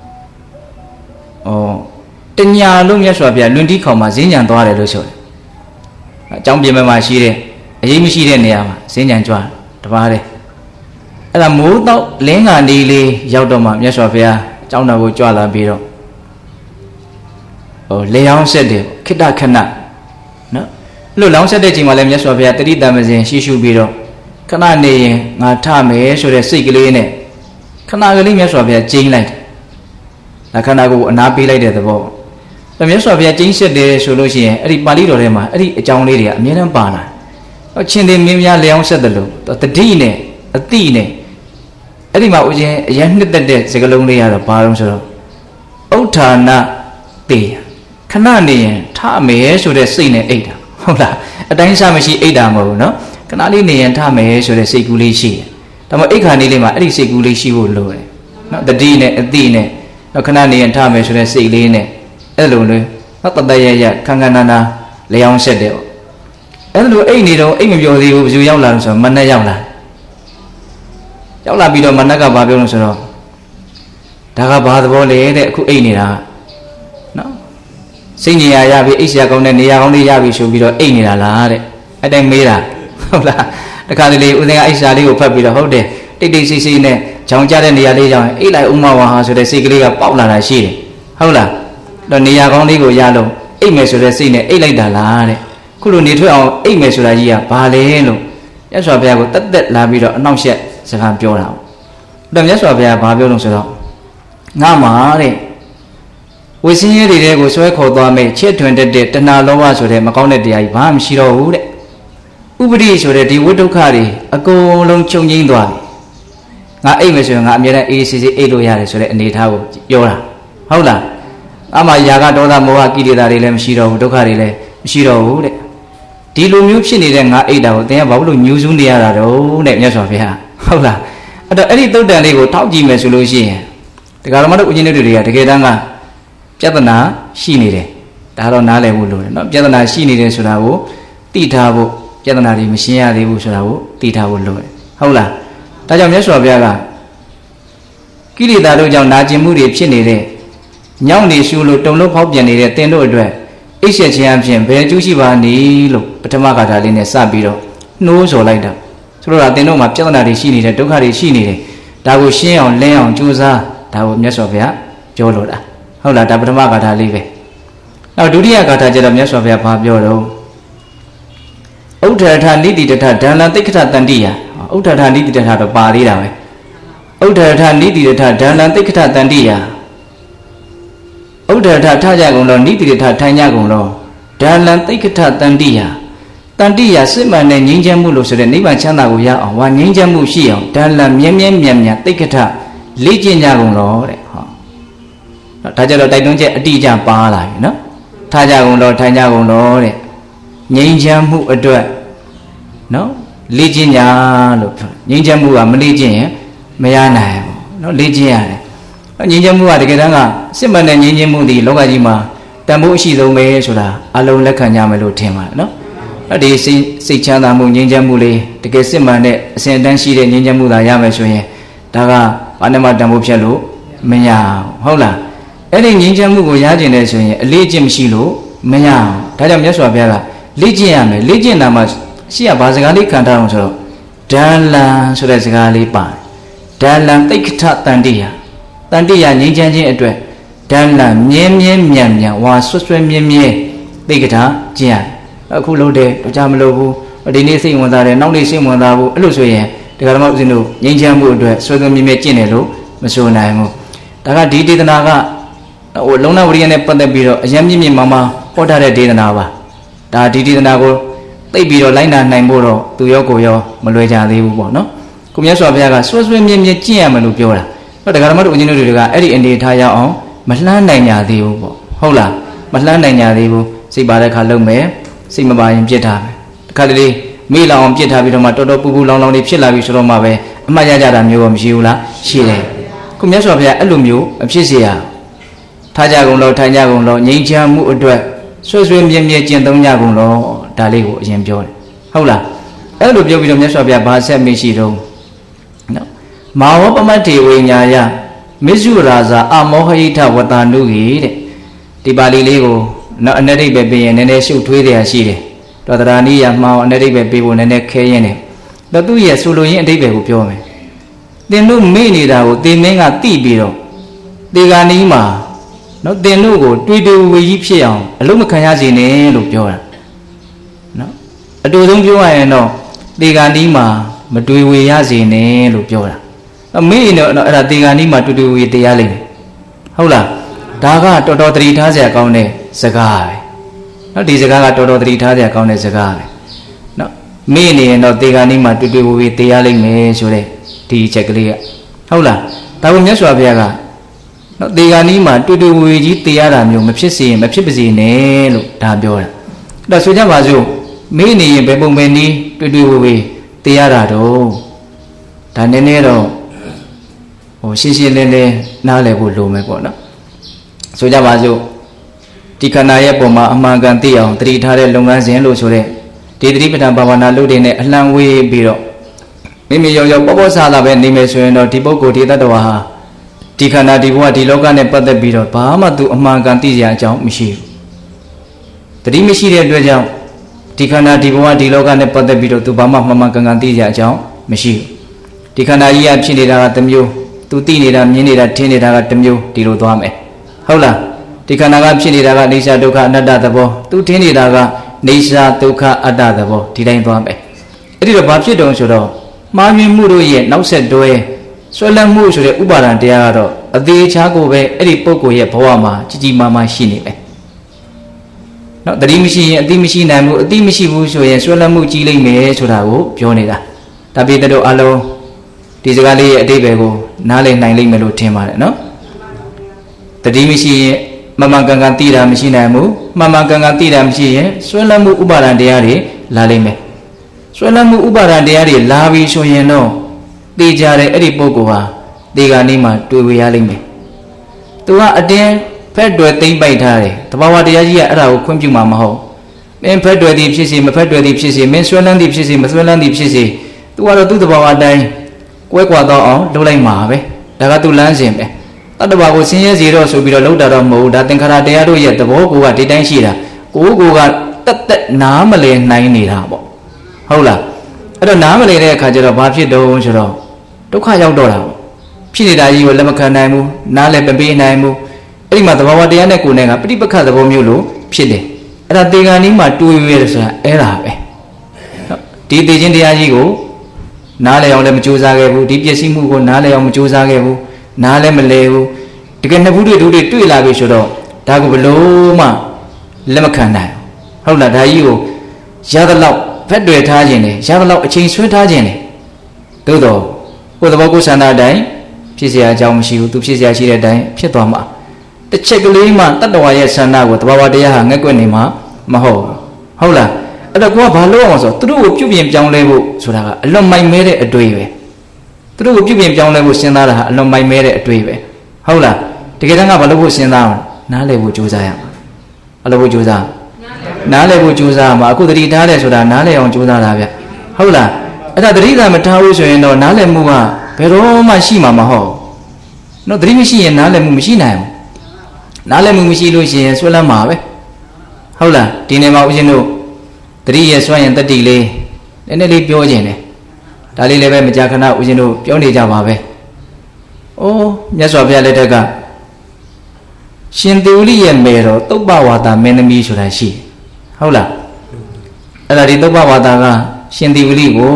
တညာလုံးမြတ်စွာဘုရားလွင်တီးခေါင်မှာဈဉ္ဉံသွားတယ်လို့ဆိုတယ်အကြောင်းပြင်မှာရှိတဲ့အရေးမရှိတဲ့နေရာမှာဈဉ္ဉံကြွားတပါးတယ်အဲ့ဒါမိုးတော့လင်းကနေလေးရောက်တော့မှမြတ်စွာဘုရားအကြောင်းတော်ကိုကြွလာပြီးတော့လေအောင်ဆက်တယ်ခိတ္တခဏနော်လို့လောင်းဆက်တဲ့ချိန်မှာလည်းမြတ်စွာဘုရားတတိတမဇင်ရှေ့ရှုပြီးတော့ခဏနေရင်ငါထမယ်ဆိုတဲ့စိတ်ကလေးနဲ့ခဏကလေးမြတ်စွာဘုရားကျင်းလိုက်တယ်ဒါခန္ဓာကိုယ်အနာပေးလိုက်တဲ့သဘောပေါ့မြတ်စွာဘုရားကျင်းဆက်တယ်ဆိုလို့ရှိရင်အဲ့ဒီပါဠိတော်ထဲမှာအဲ့ဒီအကြောင်းလေးတွေကအမြဲတမ်းပါလာတယ်ချင်းတင်မင်းများလေအောင်ဆက်တယ်လို့တတိနဲ့အတိနဲ့အဲ့ဒီမှာဦးချင်းအရင်နှစ်သက်တဲ့စကားလုံးလေးရတော့ဘာလို့ဆိုတော့ဥဋ္ဌာဏတေခဏနေရင်ထမယ်ဆိုတဲ့စိတ်နဲ့အိတ်တာဟုတ်လားအတိုင်းစားမရှိအိတ်တာမဟုတ်ဘူးနော်ခဏလေးနေရင်ထမယ်ဆိုတဲ့စိတ်ကူးလေးရှိတယ်ဒါမှအိတ်ခါနေလေးမှာအဲ့ဒီစိတ်ကူးလေးရှိဖို့လိုတယ်နော်တတိနဲ့အတိနဲ့ခဏနေရင်ထမယ်ဆိုတဲ့စိတ်လေးနဲ့အဲ့လိုလေနော်တတရရခန်းခန်းနာနာလေအောင်ဆက်တယ်ပေါ့အဲ့လိုအိတ်နေတော့အိတ်မပြောသေးဘူးဘယ်သူရောက်လာလို့ဆိုတော့မနဲ့ရောက်လာပြီးတော့မနက်ကဘာပြောလို့ဆိုတော့ဒါကဘာသဘောလဲတဲ့အခုအိတ်နေတာနော်စိတ်နေရပြီအိတ်ဆရာကောင်းတဲ့နေရာကောင်းလေးရပြီဆိုပြီးတော့အိတ်နေတာလားတဲ့အတိုင်းမေးတာဟုတ်လားတခါတလေဦးစင်ကအိတ်ဆရာလေးကိုဖတ်ပြီးတော့ဟုတ်တယ်တိတ်တိတ်ဆိတ်ဆိတ်နဲ့ဂျောင်ကြတဲ့နေရာလေးကြောင့်အိတ်လိုက်ဥမဝါဟာဆိုတဲ့စိတ်ကလေးကပေါက်လာတာရှိတယ်ဟုတ်လားတော့နေရာကောင်းလေးကိုရလို့အိတ်မယ်ဆိုတဲ့စိတ်နဲ့အိတ်လိုက်တာလားတဲ့ခုလိုနေထွက်အောင်အိတ်မယ်ဆိုတာကြီးကဘာလဲလို့ရသော်ဘုရားကိုတက်တက်လာပြီးတော့အနှောင့်အယှက်စကားပြောတာ။ဒါမြတ်စွာဘုရားဘာပြောလို့ဆိုတော့ငါမှာတဲ့ဝိစင်းရဲတွေကိုဆွဲခေါ်သွားမယ်ချက်ထွင်တတ်တဲ့တဏှာလောဘဆိုတဲ့မကောင်းတဲ့တရားကြီးဘာမှမရှိတော့ဘူးတဲ့။ဥပရိဆိုတဲ့ဒီဝိဒုက္ခတွေအကုန်လုံးချုပ်ငြိမ်းသွားပြီ။ငါအိတ်မယ်ဆိုရင်ငါအမြဲတမ်းအေးဆေးဆေးအိတ်လို့ရတယ်ဆိုတဲ့အနေအထားကိုပြောတာ။ဟုတ်လား။အမှယာကဒေါသမောဟကိလေသာတွေလည်းမရှိတော့ဘူးဒုက္ခတွေလည်းမရှိတော့ဘူးတဲ့။ဒီလိုမျိုးဖြစ်နေတဲ့ငါအိတ်တာကိုသင်ကဘာလို့ညှူးစူးနေရတာတော့တဲ့မြတ်စွာဘုရားဟုတ်လားအဲ့တော့အဲ့ဒီသုတ်တန်လေးကိုထောက်ကြည့်မယ်ဆိုလို့ရှိရင်တကယ်တော့ဦးဇင်းတို့တွေကတကယ်တမ်းကပြဿနာရှိနေတယ်ဒါတော့နားလည်ဖို့လိုတယ်နော်ပြဿနာရှိနေတယ်ဆိုတာကိုသိထားဖို့ပြဿနာတွေမရှင်းရသေးဘူးဆိုတာကိုသိထားဖို့လိုတယ်ဟုတ်လားဒါကြောင့်မြတ်စွာဘုရားကကိလေသာတို့ကြောင့်နာကျင်မှုတွေဖြစ်နေတဲ့ညောင်းနေရှုလို့တုံလုံးဖောက်ပြန်နေတဲ့သင်တို့အတွက်အိပ်ဆက်ခြင်းအပြင်ဘယ်ကျိုးရှိပါနည်းလို့ပထမဂါထာလေးနဲ့စပြီးတော့နှိုးဆော်လိုက်တာဆိုတော့သင်တို့မှာပြဿနာတွေရှိနေတယ်ဒုက္ခတွေရှိနေတယ်ဒါကိုရှင်းအောင်လင်းအောင်ကြိုးစားဒါကိုမြတ်စွာဘုရားပြောလို့တာဟုတ်လားဒါပထမဂါထာလေးပဲနောက်ဒုတိယဂါထာကျတော့မြတ်စွာဘုရားဘာပြောတော့ဥဒ္ဓရထနိတိတထဒန္လသိက္ခထတန္တိယဥဒ္ဓရထနိတိတထတော့ပါသေးတာပဲဥဒ္ဓရထနိတိတထဒန္လသိက္ခထတန္တိယဥဒ္ဓရထထကြကုန်တော့နိတိတထထိုင်ကြကုန်တော့ဒန္လသိက္ခထတန္တိယတန္တိယစစ်မှန်တဲ့ငြိမ်းချမ်းမှုလို့ဆိုတဲ့နိဗ္ဗာန်ချမ်းသာကိုရအောင်ဝါငြိမ်းချမ်းမှုရှိအောင်ဒန္လမြဲမြဲမြတ်မြတ်သိက္ခထလေ့ကျင့်ကြကုန်တော့တဲ့ဟောဒါကြတော့တိုက်တွန်းချက်အတိအကျပါလာပြီနော်ထကြကုန်တော့ထိုင်ကြကုန်တော့တဲ့ငြိမ်းချမ်းမှုအတွက်နော်လေ့ကျင့်ကြလို့ပြောငြိမ်းချမ်းမှုကမလေ့ကျင့်ရင်မရနိုင်ဘူးနော်လေ့ကျင့်ရတယ်ငြိမ်းချမ်းမှုကတကယ်တမ်းကစစ်မှန်တဲ့ငြိမ်းချမ်းမှုဒီလောကကြီးမှာတန်ဖိုးအရှိဆုံးပဲဆိုတာအလုံးလက်ခံကြမယ်လို့ထင်ပါတယ်နော်ဒီစိတ်ချမ်းသာမှုငြိမ်းချမ်းမှုလေးတကယ်စစ်မှန်တဲ့အစဉ်အတန်းရှိတဲ့ငြိမ်းချမ်းမှုသာရမယ်ဆိုရင်ဒါကဘာနဲ့မှတန်ဖိုးဖြတ်လို့မရဘူးဟုတ်လားအဲ့ဒီငြိမ်းချမ်းမှုကိုရကျင်တယ်ဆိုရင်အလေးအကျင့်မရှိလို့မရဘူးဒါကြောင့်မြတ်စွာဘုရားကလေ့ကျင့်ရမယ်လေ့ကျင့်တာမှရှိရဘာစကားလေးခံထားအောင်ဆိုတော့ဒန္လံဆိုတဲ့စကားလေးပါတယ်ဒန္လံသိက္ခထတန္တိယတန္တိယငြိမ်းချမ်းခြင်းအတွက်ဒန္လံမြဲမြဲမြတ်မြတ်ဝါဆွဆွဲမြဲမြဲသိက္ခထကျင့်ရအခုလို့တဲ့တော့ကြမလို့ဘူးဒီနေ့စိတ်ဝင်စားတယ်နောက်နေ့စိတ်ဝင်စားဘူးအဲ့လိုဆိုရင်ဒီကရမဦးဇင်းတို့ငြိမ်းချမ်းမှုအတွက်ဆွဆွဲမြဲမြဲကျင့်တယ်လို့မဆိုနိုင်ဘူးဒါကဒီဒေသနာကဟိုလုံလဝရိယနဲ့ပတ်သက်ပြီးတော့အယံမြင့်မြင့်မာမာဟောထားတဲ့ဒေသနာပါဒါဒီဒေသနာကိုသိပြီးတော့လိုက်နာနိုင်ဖို့တော့သူရောကိုရောမလွယ်ကြသေးဘူးပေါ့နော်ကိုမြတ်စွာဘုရားကဆွဆွဲမြဲမြဲကျင့်ရမယ်လို့ပြောတာတော့တရားဓမ္မတို့ဦးဇင်းတို့တွေကအဲ့ဒီအနေထားရအောင်မလှမ်းနိုင်ကြသေးဘူးပေါ့ဟုတ်လားမလှမ်းနိုင်ကြသေးဘူးစိတ်ပါတဲ့ခါလုံးမယ်စိတ်မပါရင်ပြစ်ထားမယ်တခါတလေမေးလောင်အောင်ပြစ်ထားပြီးတော့မှတော်တော်ပူပူလောင်လောင်လေးဖြစ်လာပြီဆိုတော့မှပဲအမှတ်ရကြတာမျိုးမရှိဘူးလားရှိတယ်ကိုမြတ်စွာဘုရားအဲ့လိုမျိုးအဖြစ်เสียထားကြကုန်လို့ထိုင်ကြကုန်လို့ငြိမ်းချမ်းမှုအတွက်ဆွဆွမြဲမြဲကျင့်သုံးကြကုန်လို့ဒါလေးကိုအရင်ပြောတယ်ဟုတ်လားအဲ့လိုပြောပြီးတော့မြတ်စွာဘုရားဘာဆက်မရှိတော့နော်မာဝပမတ္ထေဝိညာယမေဇုရာဇာအမောဟိထဝတ္တနုဟိတဲ့ဒီပါဠိလေးကိုနော်အနတိပဲပြင်ရင်နည်းနည်းရှုပ်ထွေးတယ်ရှိတယ်တော်တရာနိယမှာအနတိပဲပြေဖို့နည်းနည်းခဲရင်းတယ်တော့သူ့ရဲ့ဆိုလိုရင်းအတိတ်ပဲကိုပြောမယ်သင်တို့မေ့နေတာကိုသင်မင်းကသိပြီးတော့ဒီကနေ့မှာနော်သင်တို့ကိုတွေ့တွေ့ဝေကြီးဖြစ်အောင်အလုံးမခံရစေနဲ့လို့ပြောတာနော်အတူဆုံးပြောရရင်တော့ဒီကနေ့မှာမတွေ့ဝေရစေနဲ့လို့ပြောတာမေ့ရင်တော့အဲ့ဒါဒီကနေ့မှာတွေ့တွေ့ဝေတရားလိမ့်မယ်ဟုတ်လားဒါကတော်တော်သတိထားစရာကောင်းတဲ့စကားပဲနော်ဒီစကားကတော်တော်သတိထားစရာကောင်းတဲ့စကားပဲနော်မေ့နေရင်တော့ဒီကနေ့မှာတွေ့တွေ့ဝေတရားလိမ့်မယ်ဆိုတဲ့ဒီချက်ကလေးကဟုတ်လားဒါပေမဲ့မြတ်စွာဘုရားကနော်ဒီကနေ့မှာတွေ့တွေ့ဝေကြီးတရားတာမျိုးမဖြစ်စေရင်မဖြစ်ပါစေနဲ့လို့ဒါပြောတာအဲ့တော့ဆိုကြပါစို့မေ့နေရင်ဘယ်ပုံပဲနည်းတွေ့တွေ့ဝေတရားတာတော့ဒါနည်းနည်းတော့ဟိုရှင်းရှင်းလင်းလင်းနားလည်ဖို့လိုမယ်ပေါ့နော်ဆိုကြပါစို့ဒီခန္ဓာရဲ့ပုံမှာအမှန်ကန်သိအောင်တတိထားတဲ့လုပ်ငန်းစဉ်လို့ဆိုတဲ့ဒီတတိပဋ္ဌာန်ဘာဝနာလုပ်တဲ့နဲ့အလှမ်းဝေးပြီးတော့မိမိရောရောပေါ့ပေါ့ဆာဆာပဲနေမယ်ဆိုရင်တော့ဒီပုဂ္ဂိုလ်ဒီတ attva ဟာဒီခန္ဓာဒီဘဝဒီလောကနဲ့ပတ်သက်ပြီးတော့ဘာမှသူအမှန်ကန်သိစရာအကြောင်းမရှိဘူးတတိမရှိတဲ့အတွက်ကြောင့်ဒီခန္ဓာဒီဘဝဒီလောကနဲ့ပတ်သက်ပြီးတော့သူဘာမှမှန်မှန်ကန်ကန်သိစရာအကြောင်းမရှိဘူးဒီခန္ဓာကြီးကဖြစ်နေတာကတစ်မျိုးသူသိနေတာမြင်နေတာထင်နေတာကတစ်မျိုးဒီလိုသွားမယ်ဟုတ်လားဒီခန္ဓာကဖြစ်နေတာကနေရှာဒုက္ခအနတ္တသဘောသူထင်နေတာကနေရှာဒုက္ခအတ္တသဘောဒီတိုင်းသွားမယ်အဲ့ဒီတော့ဘာဖြစ်တုံးဆိုတော့မှားမြင်မှုတို့ရဲ့နောက်ဆက်တွဲဆွဲလန်းမှုဆိုတဲ့ဥပါဒံတရားကတော့အသေးချာကိုပဲအဲ့ဒီပုဂ္ဂိုလ်ရဲ့ဘဝမှာကြီးကြီးမားမားရှိနေမယ်နော်တတိမရှိရင်အတိမရှိနိုင်ဘူးအတိမရှိဘူးဆိုရင်ဆွဲလန်းမှုကြီးလိမ့်မယ်ဆိုတာကိုပြောနေတာဒါပေမဲ့တို့အလုံးဒီစကားလေးရဲ့အတိတ်ပဲကိုနားလည်နိုင်လိမ့်မယ်လို့ထင်ပါတယ်နော်တတိမရှိရင်မမှန်ကန်ကန်သိတာမရှိနိုင်ဘူးမှန်မှန်ကန်ကန်သိတာမရှိရင်ဆွဲလန်းမှုဥပါဒံတရားတွေလာလိမ့်မယ်ဆွဲလန်းမှုဥပါဒံတရားတွေလာပြီဆိုရင်တော့သိကြတဲ့အဲ့ဒီပုဂ္ဂိုလ်ဟာဒီကနေ့မှတွေ့ဝေရလိမ့်မယ်သူကအတင်းဖက်တွယ်သိမ့်ပိုက်ထားတယ်တဘာဝတရားကြီးကအဲ့ဒါကိုခွင့်ပြုမှာမဟုတ်မင်းဖက်တွယ်သည်ဖြစ်စေမဖက်တွယ်သည်ဖြစ်စေမင်းဆွဲလန်းသည်ဖြစ်စေမဆွဲလန်းသည်ဖြစ်စေသူကတော့သူ့တဘာဝအတိုင်းကွဲကွာတော့အောင်လုပ်လိုက်မှာပဲဒါကသူ့လမ်းစဉ်ပဲတတ္တဝါကိုဆင်းရဲစေတော့ဆိုပြီးတော့လှုပ်တာတော့မဟုတ်ဘူးဒါသင်္ခါရတရားတို့ရဲ့သဘောကိုကဒီတိုင်းရှိတာကိုကတက်နားမလည်နိုင်နေတာပေါ့ဟုတ်လားအဲ့တော့နားမလည်တဲ့အခါကျတော့ဘာဖြစ်တော့ဆိုတော့ဒုက္ခရောက်တော့တာပေါ့ဖြစ်နေတာကြီးကိုလက်မခံနိုင်ဘူးနားလည်းမပေးနိုင်ဘူးအဲ့ဒီမှာသဘာဝတရားနဲ့ကိုယ်နဲ့ကပဋိပက္ခသဘောမျိုးလို့ဖြစ်တယ်အဲ့ဒါတေဂာနီးမှာတူရွေးရဆိုတာအဲ့ဒါပဲဒီတေခြင်းတရားကြီးကိုနားလည်အောင်လည်းမကြိုးစားခဲ့ဘူးဒီပျက်စီးမှုကိုနားလည်အောင်မကြိုးစားခဲ့ဘူးနားလည်းမလဲဘူးတကယ်နှစ်ဘူးတွေတွေ့လာပြီဆိုတော့ဒါကိုဘလို့မှလက်မခံနိုင်ဟုတ်လားဒါကြီးကိုရသလောက်ဖက်တွယ်ထားခြင်းနဲ့ရသလောက်အချိန်ဆွဲထားခြင်းနဲ့သို့တော့ကိုယ်သဘောကိုယ်ဆန္ဒအတိုင်းဖြစ်เสียအကြောင်းမရှိဘူးသူဖြစ်เสียရှိတဲ့အတိုင်းဖြစ်သွားမှာတစ်ချက်ကလေးမှတတ္တဝါရဲ့ဆန္ဒကိုသဘာဝတရားဟာငဲ့ကွက်နေမှာမဟုတ်ဟုတ်လားအဲ့တော့ကိုကဘာလို့အောင်ဆိုသူတို့ကိုပြုပြင်ပြောင်းလဲဖို့ဆိုတာကအလွန်မိုက်မဲတဲ့အတွေ့ပဲသူတို့ကိုပြုပြင်ပြောင်းလဲဖို့စဉ်းစားတာဟာအလွန်မိုက်မဲတဲ့အတွေ့ပဲဟုတ်လားတကယ်တမ်းကဘာလို့ဖို့စဉ်းစားအောင်နားလည်ဖို့ကြိုးစားရမှာဘာလို့ဖို့ကြိုးစားနားလည်ဖို့ကြိုးစားမှာအခုတတိထားတယ်ဆိုတာနားလည်အောင်ကြိုးစားတာဗျဟုတ်လားအဲ့ဒါတတိသာမထားဘူးဆိုရင်တော့နားလည်မှုကဘယ်တော့မှရှိမှာမဟုတ်နော်တတိမရှိရင်နားလည်မှုမရှိနိုင်ဘူးနားလည်မှုမရှိလို့ရှိရင်ဆွဲလန်းမှာပဲဟုတ်လားဒီနေ့မှာဦးဇင်းတို့တတိရဲ့ဆွမ်းရင်တတိလေးနည်းနည်းလေးပြောခြင်းတယ်ဒါလေးလည်းပဲမကြာခဏဦးဇင်းတို့ပြောနေကြပါပဲအိုးမြတ်စွာဘုရားလက်ထက်ကရှင်သေဝလိရဲ့မယ်တော်သုပ္ပဝါဒမင်းသမီးဆိုတာရှိဟုတ်လားအဲ့ဒါဒီသုပ္ပဝါဒကရှင်သေဝလိကို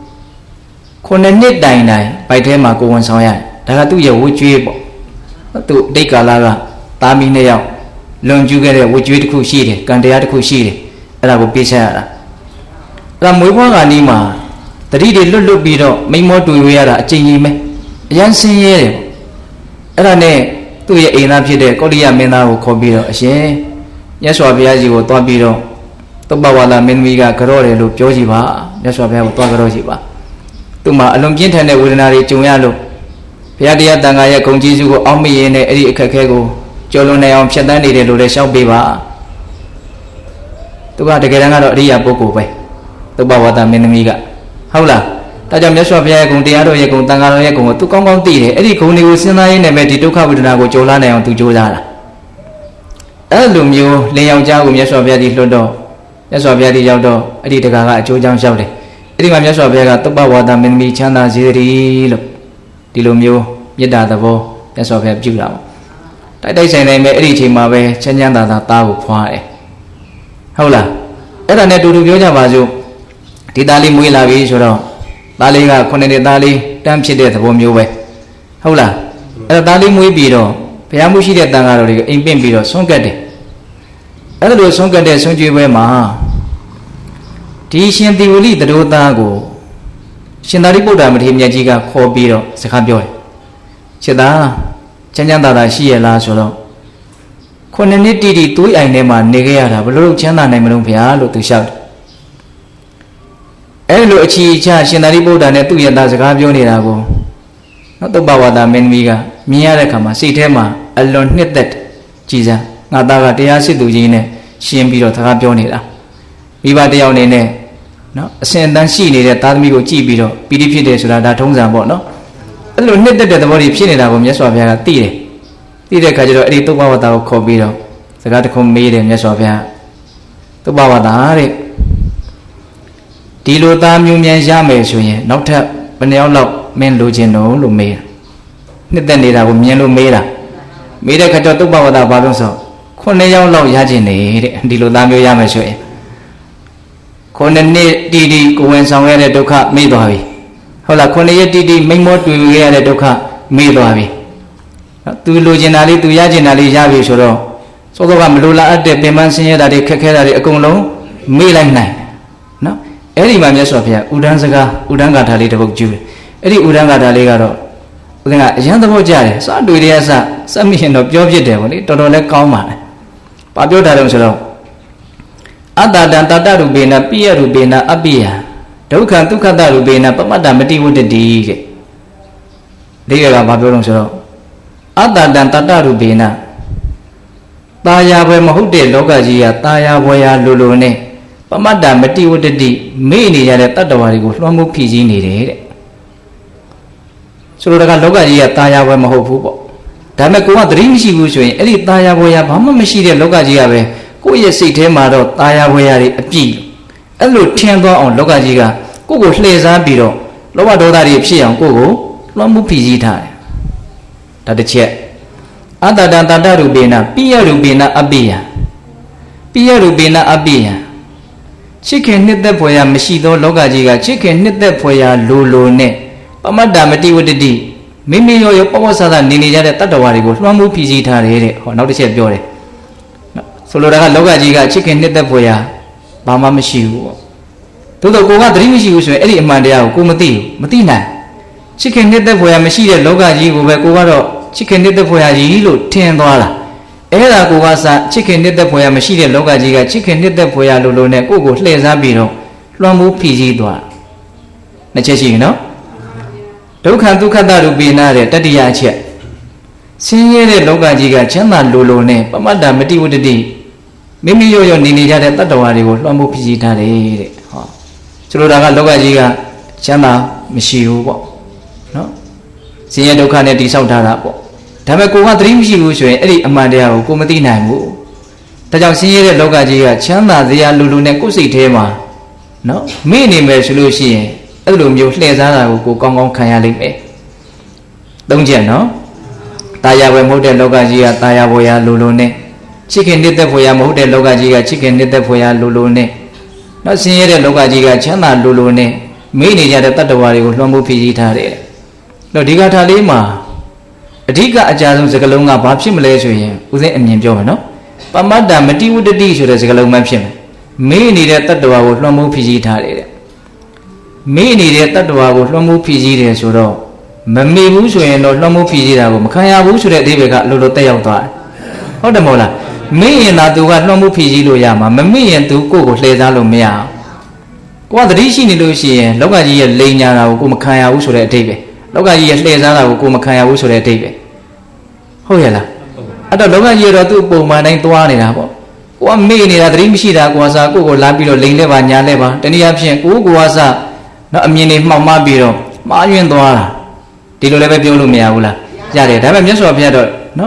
9နှစ်တိုင်ပိုက်ထဲမှာကိုဝန်ဆောင်ရတယ်ဒါကသူ့ရဲ့ဝှကျွေးပေါ့သူ့အတိတ်ကာလကသားမီး2ယောက်လွန်ကျူးခဲ့တဲ့ဝှကျွေးတစ်ခုရှိတယ်ကံတရားတစ်ခုရှိတယ်အဲ့ဒါကိုပြေးချရတာအဲ့ဒါမွေးဖွားကနီးမှာတတိတွေလွတ်ပြီးတော့မိမောတွေ့ရတာအကျဉ်းကြီးပဲအရန်ဆင်းရဲတယ်အဲ့ဒါနဲ့သူ့ရဲ့အိမ်သားဖြစ်တဲ့ကောလိယမင်းသားကိုခေါ်ပြီးတော့အရှင်မြတ်စွာဘုရားကြီးကိုတွားပြီးတော့သုပ္ပဝါဒမင်းသမီးကကြော့တယ်လို့ပြောကြည့်ပါမြတ်စွာဘုရားကိုတွားကြော့ကြည့်ပါသူ့မှာအလွန်ပြင်းထန်တဲ့ဝေဒနာတွေကြုံရလို့ဘုရားတရားတန်ခါရဲ့ဂုဏ်ကျေးဇူးကိုအောက်မေ့ရင်းနဲ့အဲ့ဒီအခက်အခဲကိုကျော်လွန်နိုင်အောင်ဖြတ်သန်းနေတယ်လို့လည်းရှောက်ပေးပါသူကတကယ်တမ်းကတော့အရိယာပုဂ္ဂိုလ်ပဲသုပ္ပဝါဒမင်းသမီးကဟုတ်လားဒါကြောင့်မြတ်စွာဘုရားရဲ့ဂုဏ်တရားတော်ရဲ့ဂုဏ်တန်ခါတော်ရဲ့ဂုဏ်ကိုသူကောင်းကောင်းသိတယ်အဲ့ဒီဂုဏ်တွေကိုစဉ်းစားရင်းနဲ့ပဲဒီဒုက္ခဝေဒနာကိုကျော်လွှားနိုင်အောင်သူကြိုးစားတာအဲ့လိုမျိုးလင်ယောက်ျားကိုမြတ်စွာဘုရားကြီးလွှတ်တော့မြတ်စွာဘုရားကြီးရောက်တော့အဲ့ဒီတကာကအကျိုးကြောင့်လျှောက်တယ်အဲ့ဒီမှာမြတ်စွာဘုရားကသုပ္ပဝါဒမင်းသမီးချမ်းသာစေတည်းလို့ဒီလိုမျိုးမေတ္တာသဘောမြတ်စွာဘုရားပြုတာပေါ့တိုက်ဆိုင်ပဲအဲ့ဒီအချိန်မှာပဲချမ်းချမ်းသာသာသားကိုဖွားတယ်ဟုတ်လားအဲ့ဒါနဲ့တူတူပြောကြပါစို့ဒီသားလေးမွေးလာပြီဆိုတော့သားလေးက9နှစ်သားလေးတန်းဖြစ်တဲ့သဘောမျိုးပဲဟုတ်လားအဲ့တော့သားလေးမွေးပြီးတော့ဘုရားမှုရှိတဲ့တန်ဃာတော်တွေကအိမ်ပင့်ပြီးတော့ဆွန့်ကတ်တယ်အဲ့ဒါလိုဆွန့်ကတ်တဲ့ဆွန့်ကြွေးပွဲမှာဒီရှင်သေဝလိတရိုးသားကိုရှင်သာရိပုတ္တရာမထေရမြတ်ကြီးကခေါ်ပြီးတော့စကားပြောတယ်ချစ်သားချမ်းချမ်းသာသာရှိရလားဆိုတော့9နှစ်တိတိသွေးအိုင်ထဲမှာနေခဲ့ရတာဘလို့ချမ်းသာနိုင်မလို့ဗျာလို့သူလျှောက်တယ်အဲ့လိုအချီချရှင်သာရိပုတ္တရာနဲ့သူ့ရဲ့သားစကားပြောနေတာကိုနော်သုပ္ပဝါဒမင်းသမီးကမြင်ရတဲ့အခါမှာစိတ်ထဲမှာအလွန်နှစ်သက်ကြည်စမ်းငါသားကတရားစစ်သူကြီးနဲ့ရှင်းပြီးတော့စကားပြောနေတာမိဘတယောက်အနေနဲ့နော်အစဉ်အတန်းရှိနေတဲ့သားသမီးကိုကြည့်ပြီးတော့ပီတိဖြစ်တယ်ဆိုတာဒါထုံးစံပေါ့နော်အဲ့လိုနှစ်သက်တဲ့သဘောတွေဖြစ်နေတာကိုမြတ်စွာဘုရားကသိတယ်သိတဲ့အခါကျတော့အဲ့ဒီသုပ္ပဝါဒကိုခေါ်ပြီးတော့စကားတစ်ခုမေးတယ်မြတ်စွာဘုရားသုပ္ပဝါဒတဲ့ဒီလိုသားမျိုးမြန်ရမယ်ဆိုရင်နောက်ထပ်ဘယ်နှယောက်လောက်မင်းလိုချင်တော့လို့မေးတာနှစ်သက်နေတာကိုမြင်လို့မေးတာမေးတဲ့ခါကျတော့သုပ္ပဝါဒဘာလို့ဆို9ယောက်လောက်ရချင်နေတဲ့ဒီလိုသားမျိုးရမယ်ဆိုရင်9နှစ်တီတီကိုဝင်ဆောင်ရတဲ့ဒုက္ခမေ့သွားပြီဟုတ်လား9ရက်တီတီမိမောတွေ့ရတဲ့ဒုက္ခမေ့သွားပြီသူလိုချင်တာလေးသူရချင်တာလေးရပြီဆိုတော့စောစောကမလိုလားအပ်တဲ့ပင်ပန်းဆင်းရဲတာတွေခက်ခဲတာတွေအကုန်လုံးမေ့လိုက်နိုင်နော်အဲ့ဒီမှာမြတ်စွာဘုရားဥဒန်းစကားဥဒန်းဂါထာလေးတစ်ပုဒ်ကျူးတယ်အဲ့ဒီဥဒန်းဂါထာလေးကတော့ဦးဇင်းကအရန်သဘောကျတယ်စတွေ့ရစမိရှင်တော့ပြောဖြစ်တယ်ဗောလေတော်တော်လည်းကောင်းပါလေဘာပြောတာလဲဆိုတော့အတ္တတံတတ္တရူပေနပိယရူပေနအပိယဒုက္ခဒုက္ခတရူပေနပမတ္တမတိဝတ္တိတဲ့ဒီကဘာပြောလို့ဆိုတော့ Atadan tatarubina Taya boy mahude loga jia taya boya lulune Pamada mati udedi mini yare tatawarigo Lamu piji nire Suraga loga jia taya boy mahubu Dame kuwa dream si buswe eri taya boya bama mashire loga jia be Ko ye sithe maro taya boya ri api Elu tiendo on loga jiga Koko hleza biro Loba dodari psi yang koko Lamu piji thai Tadi cek Ada dan tanda rubina Pia rubina abiya Pia rubina abiya Chicken nidde poya Mashido loga jiga Chicken nidde poya lulu ne Pamada mati wadidi Mimi yo pawasada nini jade tatawarigo Lamu piji thai Nau di cek biore Soloraga loga jiga Chicken nidde poya Bama mashiu Todo koga dream si uswe Eri imandia ko mati na Chicken nidde poya mashide loga jigo Be koga ro Chicken nidde poya jilo Tien doala Era koga sa Chicken nidde poya mashide loga jiga Chicken nidde poya lulu ne Koko hleza biro Lamu piji doa Na chechi no Dukha dukha daru bina re Tatiya che Sinye re loga jiga Chanda lulu ne Pamada mati udidi Mimi yo nini jade tatawarigo Lamu piji thare Suraga loga jiga Chanda mashiu bo No Sinye dukha ne di sao thara bo Dame koga dream si buswe eri amandia ko mati nai mu Tajang sinye re loga jiga Chanda zia lulu ne ko sik the ma No mi ni me so lo shi yin Ai lo myo hlesa da ko kong kong khan ya lai me Tong jet no Taya we mho de loga jiga taya boya lulu ne Chicken nidde boya mho de loga jiga chicken nidde boya lulu ne No sinye re loga jiga Chanda lulu ne mi ni jade tatawari ko Lamu piji thare No diga tha le ma Adika ajarum sakalonga ba phit male so yin usin amyin pyo me no Pamada mati udadi so de sakalong ma phit me Me ni de tatwa ko Lamu phiji thare de Me ni de tatwa ko Lamu phiji de so do Mame bu so yin do Lamu phiji da ko makhan ya bu so de adhibai ka lo tet yauk twaဟုတ်တယ်မဟုတ်လားမင်းရင်သာသူကလွှမ်းမိုးဖြည့်ဆည်းလို့ရမှာမမင်းရင်သူကိုယ့်ကိုလှည့်စားလို့မရအောင်ကိုကသတိရှိနေလို့ရှိရင်လောကကြီးရဲ့လိန်ညာတာကိုကိုမခံရဘူးဆိုတဲ့အဓိပ္ပာယ်လောကကြီးရဲ့လှည့်စားတာကိုကိုမခံရဘူးဆိုတဲ့အဓိပ္ပာယ်ဟုတ်ရဲ့လားအဲ့တော့လောကကြီးတော့သူ့ပုံမှန်တိုင်းသွားနေတာပေါ့ကိုကမေ့နေတာသတိမရှိတာကိုကစားကိုကိုလာပြီးတော့လိန်လဲပါညာလဲပါတနည်းအားဖြင့်ကိုကစားနော်အမြင်တွေမှောက်မှပြီးတော့မှားယွင်းသွားတာဒီလိုလည်းပဲပြောလို့မရဘူးလားရတယ်ဒါပေမဲ့မြတ်စွာဘုရားတော့နော်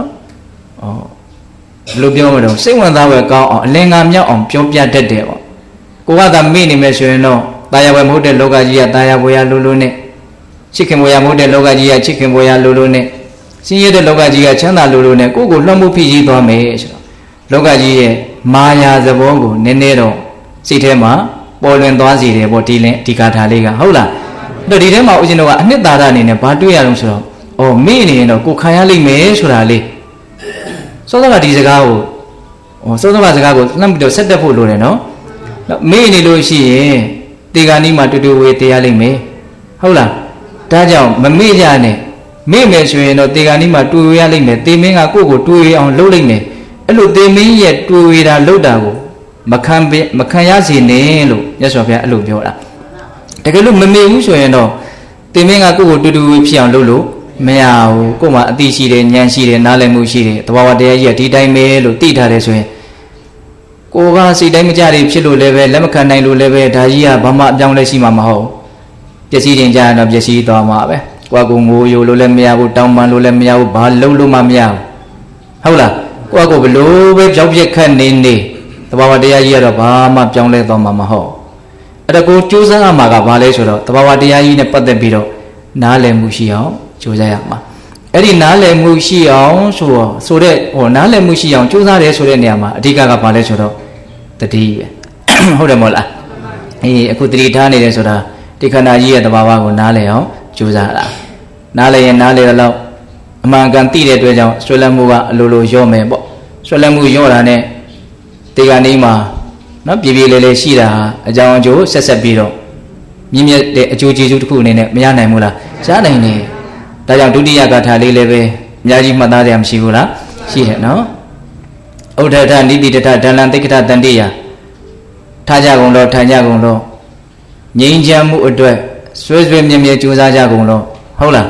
လို့ပြောမလို့စိတ်ဝင်စားပဲကောင်းအောင်အလင်္ကာမြောက်အောင်ပြောပြတတ်တယ်ပေါ့ကိုကသာမေ့နေမယ်ဆိုရင်တော့တာယာဝယ်မဟုတ်တဲ့လောကကြီးကတာယာဘွယ်ရလိုလိုနဲ့ချစ်ခင်ဘွယ်ရမဟုတ်တဲ့လောကကြီးကချစ်ခင်ဘွယ်ရလိုလိုနဲ့ဆင်းရဲတဲ့လောကကြီးကချမ်းသာလိုလိုနဲ့ကိုယ့်ကိုလွှမ်းမိုးဖိစီးသွားမယ်ဆိုတော့လောကကြီးရဲ့မာယာသဘောကိုနည်းနည်းတော့စိတ်ထဲမှာပေါ်လွင်သွားစေတယ်ပေါ့ဒီလင်းဒီကာထာလေးကဟုတ်လားအဲ့တော့ဒီထဲမှာဦးဇင်းတို့ကအနှစ်သာရအနေနဲ့ဘာတွေ့ရအောင်ဆိုတော့မေ့နေရင်တော့ကိုခံရလိမ့်မယ်ဆိုတာလေးစောစောကဒီစကားကိုစောစောကစကားကိုလှမ်းပြီးတော့ဆက်တက်ဖို့လိုတယ်နော်မေ့နေလို့ရှိရင်တေဂာနီမှာတူတူဝေတရားလိမ့်မယ်ဟုတ်လားဒါကြောင့်မမေ့ကြနဲ့မေ့မယ်ဆိုရင်တော့တေဂာနီမှာတူဝေရလိမ့်မယ်တေမင်းကကိုယ့်ကိုတူဝေအောင်လုပ်လိမ့်မယ်အဲ့လိုတေမင်းရဲ့တူဝေတာလုပ်တာကိုမခံရစေနဲ့လို့မြတ်စွာဘုရားအဲ့လိုပြောတာတကယ်လို့မမေ့ဘူးဆိုရင်တော့တေမင်းကကိုယ့်ကိုတူတူဝေဖြစ်အောင်လုပ်လို့မရဘူးကို့မှာအသိရှိတယ်ဉာဏ်ရှိတယ်နားလည်မှုရှိတယ်တဘာဝတရားကြီးကဒီတိုင်းပဲလို့သိထားတယ်ဆိုရင်ကိုကစိတ်တိုင်းမကြရဖြစ်လို့လည်းပဲလက်မခံနိုင်လို့လည်းပဲဒါကြီးကဘာမှအပြောင်းလဲရှိမှာမဟုတ်ပျက်စီးတင်ကြရတော့ပျက်စီးသွားမှာပဲကိုကငိုယိုလို့လည်းမရဘူးတောင်းပန်လို့လည်းမရဘူးဘာလုံးလို့မှမရဘူးဟုတ်လားကိုကဘလို့ပဲကြောက်ပြက်ခတ်နေတဘာဝတရားကြီးကတော့ဘာမှပြောင်းလဲသွားမှာမဟုတ်အဲ့ဒါကိုကြိုးစားရမှာကဘာလဲဆိုတော့တဘာဝတရားကြီးနဲ့ပတ်သက်ပြီးတော့နားလည်မှုရှိအောင်ကြိုးစားရမှာအဲ့ဒီနားလည်မှုရှိအောင်ဆိုတဲ့နားလည်မှုရှိအောင်ကြိုးစားတယ်ဆိုတဲ့နေရာမှာအဓိကကဘာလဲဆိုတော့တတိပဲဟုတ်တယ်မဟုတ်လားအခုတတိထားနေတယ်ဆိုတာဒီခန္ဓာကြီးရဲ့တဘာဝကိုနားလည်အောင်ကြိုးစားတာနားလည်ရင်နားလည်တော့အမှန်ကန်သိတဲ့အတွက်ကြောင့်ဆွဲလန်းမှုကအလိုလိုရော့မယ်ပေါ့ဆွဲလန်းမှုရော့တာနဲ့ဒီကနေ့မှာနော်ပြေပြေလေးလေးရှိတာအကြောင်းအကျိုးဆက်ဆက်ပြီးတော့မြင့်မြတ်တဲ့အကျိုးကျေးဇူးတစ်ခုအနေနဲ့မရနိုင်ဘူးလားရနိုင်တယ်ဒါကြောင့်ဒုတိယဂါထာလေးလည်းပဲအများကြီးမှတ်သားရမရှိဘူးလားရှိတယ်နော်ဥဒ္ဒထနိတိတထဒလံတိက္ခထတန်တိယထားကြကုန်တော့ထိုင်ကြကုန်တော့ငြိမ်းချမ်းမှုအတွက်ဆွေးဆွေးမြဲမြဲကြိုးစားကြကုန်တော့ဟုတ်လား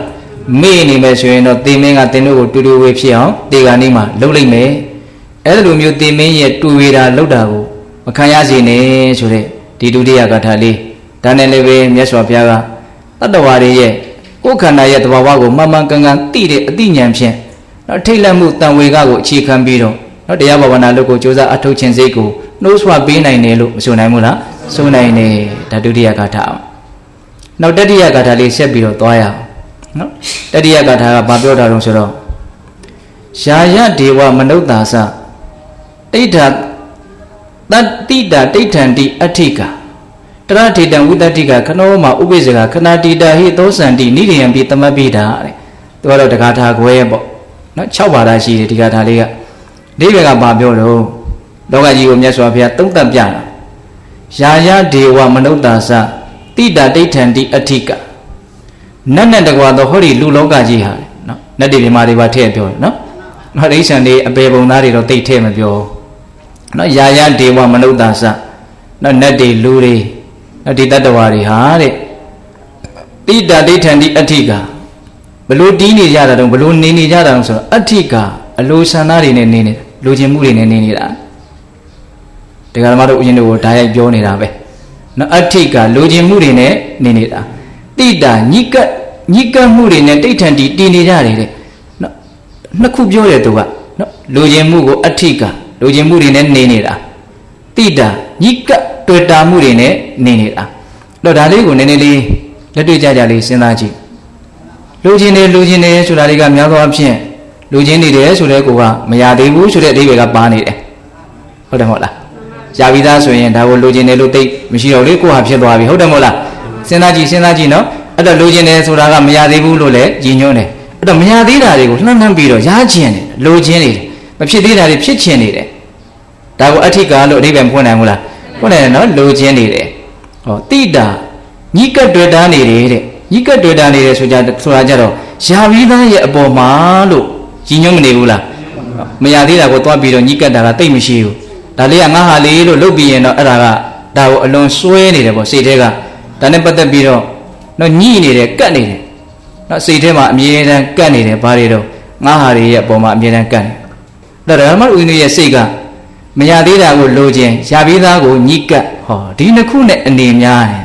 မေနေမယ်ဆိုရင်တော့တေမင်းကတင်တို့ကိုတူတူဝေဖြစ်အောင်တေဂာနီမှာလှုပ်လိုက်မယ်အဲ့လိုမျိုးတေမင်းရဲ့တူဝေတာလှုပ်တာကိုမခံရစေနဲ့ဆိုတဲ့ဒီဒုတိယဂါထာလေးဒါနဲ့လည်းပဲမြတ်စွာဘုရားကတတ္တဝါတွေရဲ့ကိုယ်ခန္ဓာရဲ့သဘာဝကိုမှန်မှန်ကန်ကန်သိတဲ့အသိဉာဏ်ဖြင့်နော်ထိတ်လန့်မှုတန်ဝေကကိုအခြေခံပြီးတော့နော်တရားဘာဝနာလုပ်ကိုကြိုးစားအထောက်ခြင်းစိတ်ကိုနှိုးဆွပေးနိုင်တယ်လို့မဆိုနိုင်ဘူးလားဆိုနိုင်တယ်ဒါဒုတိယဂါထာအောင်နောက်တတိယဂါထာလေးဆက်ပြီးတော့သွားရအောင်နော်တတိယဂါထာကဘာပြောတာလဲဆိုတော့ယာယဒေဝမနုဿာသတိဋ္ဌတတ္တိတာတိဋ္ဌန္တိအဋ္ဌိကတရထေတံဝိတ္တိကခနောမှာဥပိ္ပဇကခဏတိတာဟိသောစန္တိနိရိယံပိသမပိတာတဲ့သူကတော့တဂါထာခွဲပေါ့နော်6ပါးရှိတယ်ဒီဂါထာလေးကဒီဘက်ကဘာပြောတော့လောကကြီးကိုမြတ်စွာဘုရားသုံးသပ်ပြတာယာယဒေဝမနုဿာသတိတာတိဋ္ဌန္တိအဋ္ဌိကနတ်နဲ့တကွာတော့ဟောဒီလူလောကကြီးဟာနော်နတ်တွေမြမာတွေပါထည့်ပြောတယ်နော်ဟိဋ္ဌံတွေအပေပုံသားတွေတော့တိတ်ထည့်မပြောနော်ယာယဒေဝမနုဿာသနော်နတ်တွေလူတွေနော်ဒီတတ္တဝါတွေဟာတဲ့တိတာတိဋ္ဌန္တိအဋ္ဌိကဘလို့တီးနေကြတာတော့ဘလို့နေနေကြတာတော့ဆိုတော့အဋ္ဌိကအလိုဆန္ဒတွေနဲ့နေနေလိုချင်မှုတွေနဲ့နေနေတာဒီကရမတို့ဦးဇင်းတို့ကိုဓာတ်ရိုက်ပြောနေတာပဲနော်အဋ္ဌိကလိုချင်မှုတွေနဲ့နေနေတာတိတာညိကပ်မှုတွေနဲ့တိဋ္ဌန္တိတည်နေကြတယ်တဲ့နော်နှစ်ခုပြောတယ်သူကနော်လိုချင်မှုကိုအဋ္ဌိကလိုချင်မှုတွေနဲ့နေနေတာတိတာညိကပ်တွေ့တာမှုတွေနဲ့နေနေတာတော့ဒါလေးကိုနည်းနည်းလေးလက်တွေ့ကြကြလေးစဉ်းစားကြည့်လိုချင်တယ်ဆိုတာလေးကများသောအားဖြင့်လိုချင်နေတယ်ဆိုတဲ့ကိုကမရသေးဘူးဆိုတဲ့အဓိပ္ပာယ်ကပါနေတယ်ဟုတ်တယ်မဟုတ်လားရပြီးသားဆိုရင်ဒါကိုလိုချင်တယ်လို့သိမရှိတော့လေကိုဟာဖြစ်သွားပြီဟုတ်တယ်မဟုတ်လားစဉ်းစားကြည့်နော်အဲ့တော့လိုချင်တယ်ဆိုတာကမရသေးဘူးလို့လည်းကြီးညွှန်းတယ်အဲ့တော့မရသေးတာတွေကိုလှမ်းပြီးတော့ရချင်တယ်လိုချင်နေတယ်မဖြစ်သေးတာတွေဖြစ်ချင်နေတယ်ဒါကိုအဋ္ဌိကလို့အဓိပ္ပာယ်ဖွင့်နိုင်ဘူးလားဖွင့်နိုင်တယ်နော်လိုချင်နေတယ်ဟောတိတာညိကပ်တွေ့တာနေတယ်တဲ့ညိကပ်တွေ့တာနေတယ်ဆိုတာကြတော့ယာပြီးသားရဲ့အပေါ်မှာလို့ကြီးညွှန်းမနေဘူးလားမရသေးတာကိုသွားပြီးတော့ညိကပ်တာကတိတ်မရှိဘူးဒါလေးကငါဟာလေးလို့လုပ်ပြီးရင်တော့အဲ့ဒါကဒါကိုအလွန်စွဲနေတယ်ပေါ့စိတ်ထဲကဒါနဲ့ပတ်သက်ပြီးတော့နော်ညှိနေတယ်ကတ်နေတယ်နော်စိတ်ထဲမှာအမြဲတမ်းကတ်နေတယ်ဘာတွေတော့ငါဟာတွေရဲ့အပေါ်မှာအမြဲတမ်းကတ်နေဒါဓမ္မဥဒိရဲ့စိတ်ကမရသေးတာကိုလိုချင်ရပြီးသားကိုညှိကတ်ဟောဒီနှစ်ခုနဲ့အနေများတယ်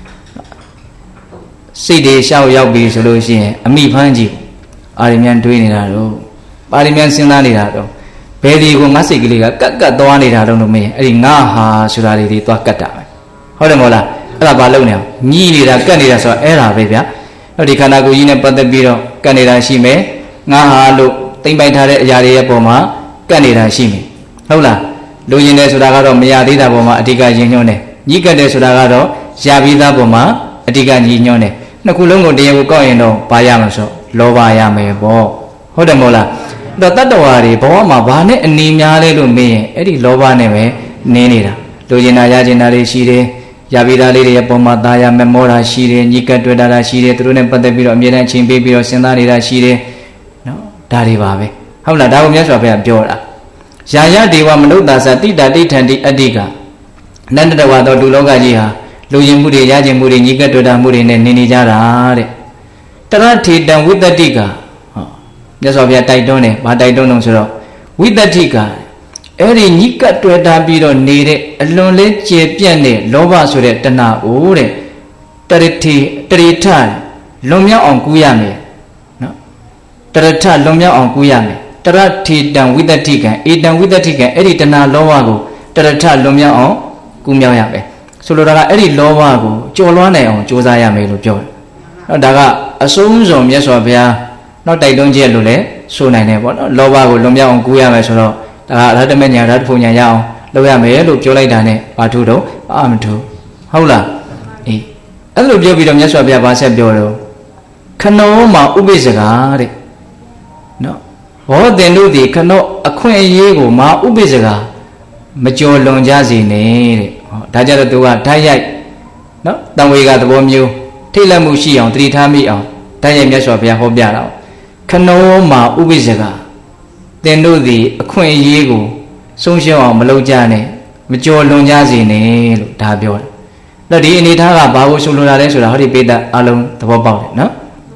စိတ်တွေရှောက်ရောက်ပြီဆိုလို့ရှိရင်အမိဖမ်းကြည့်အာရမြန်တွေးနေတာတော့ပါရမြန်စဉ်းစားနေတာတော့ဘယ်ဒီကိုငါစိတ်ကလေးကကတ်သွားနေတာတော့လို့မင်းအဲ့ဒီငါဟာဆိုတာတွေသွားကတ်တာပဲဟုတ်တယ်မဟုတ်လားအဲ့ဒါဘာလုပ်နေအောင်ညှိနေတာကတ်နေတာဆိုတာအဲ့ဒါပဲဗျာတော့ဒီခန္ဓာကိုယ်ကြီးနဲ့ပတ်သက်ပြီးတော့ကတ်နေတာရှိမယ်ငါဟာလို့သိမ့်ပိုက်ထားတဲ့အရာတွေရဲ့ပုံမှာကတ်နေတာရှိမယ်ဟုတ်လားလိုချင်တယ်ဆိုတာကတော့မရသေးတာပုံမှာအဓိကယဉ်ညွှန်းတယ်ညှိကတ်တယ်ဆိုတာကတော့ရပြီးသားပုံမှာအဓိကညှိညွှန်းတယ်နှစ်ခုလုံးကိုတရားကိုကောက်ရင်တော့ဘာရမလို့ဆိုလောဘရမယ်ပေါ့ဟုတ်တယ်မဟုတ်လားတော့တတ္တဝါတွေဘဝမှာဘာနဲ့အနီးများလဲလို့မေးရင်အဲ့ဒီလောဘနဲ့ပဲနင်းနေတာလိုချင်တာရချင်တာတွေရှိတယ်ရပြီးသားလေးတွေရဲ့ပုံမှာตาရမမောတာရှိတယ်ညှိကပ်တွေ့တာရှိတယ်သူတို့နဲ့ပတ်သက်ပြီးတော့အမြဲတမ်းအချိန်ပေးပြီးတော့စဉ်းစားနေတာရှိတယ်နော်ဒါတွေပါပဲဟုတ်လားဒါကိုမြတ်စွာဘုရားပြောတာယာယဒေဝမနုဿာသတိတာတိဋ္ဌန္တိအဋ္ဌိကနန္တတဝါတော်လူလောကကြီးဟာလူရင်မှုတွေရခြင်းမှုတွေညှိကပ်တွေ့တာမှုတွေနဲ့နေကြတာတဲ့တရထေတံဝိတ္တိကဟောမြတ်စွာဘုရားတိုက်တွန်းတယ်ဘာတိုက်တွန်းတော့ဆိုတော့ဝိတ္တိကအဲ့ဒီညှိကပ်တွေ့တာပြီးတော့နေတဲ့အလွန်လေးကျေပြန့်တဲ့လောဘဆိုတဲ့တဏှာအိုးတဲ့တရထလွန်မြောက်အောင်ကူးရမယ်နော်တရထလွန်မြောက်အောင်ကူးရမယ်တရထေတံဝိတ္တိကံဧတံဝိတ္တိကံအဲ့ဒီတဏှာလောဘကိုတရထလွန်မြောက်အောင်ကူးမြောက်ရမယ်ဆိုလိုတာကအဲ့ဒီလောဘကိုကျော်လွှမ်းနိုင်အောင်ကြိုးစားရမယ်လို့ပြောတယ်နော်ဒါကအဆုံးစုံမြတ်စွာဘုရားနောက်တိုက်တွန်းချက်လို့လည်းဆိုနိုင်တယ်ပေါ့နော်လောဘကိုလွန်မြောက်အောင်ကူးရမယ်ဆိုတော့ဒါကအရဟတမေညာရဟတဖို့ညာရအောင်လုပ်ရမယ်လို့ပြောလိုက်တာ ਨੇ ဘာထူတော့အာမထူဟုတ်လားအေးအဲ့လိုပြောပြီးတော့မြတ်စွာဘုရားဗာဆက်ပြောတော့ခနောမှာဥပိ္ပဇကာတဲ့နော်ဘောတင်တို့ဒီခနောအခွင့်အရေးကိုမှာဥပိ္ပဇကာမကြော်လွန်ကြစေနဲ့တဲ့ဟောဒါကြတော့သူကဓာတ်ရိုက်နော်တံဝေကသဘောမျိုးထိတ်လန့်မှုရှိအောင်တတိထားမိအောင်ဓာတ်ရိုက်မြတ်စွာဘုရားဟောပြတာခနောမှာဥပိ္ပဇကာတင်တို့သည်အခွင့်အရေးကိုဆုံးရှုံးအောင်မလုပ်ကြနဲ့မကြော်လွန်ကြစေနဲ့လို့ဒါပြောတယ်။အဲ့ဒီအနေထားကဘာကိုဆိုလိုတာလဲဆိုတာဟောဒီပိဋကအားလုံးသဘောပေါက်တယ်နော်။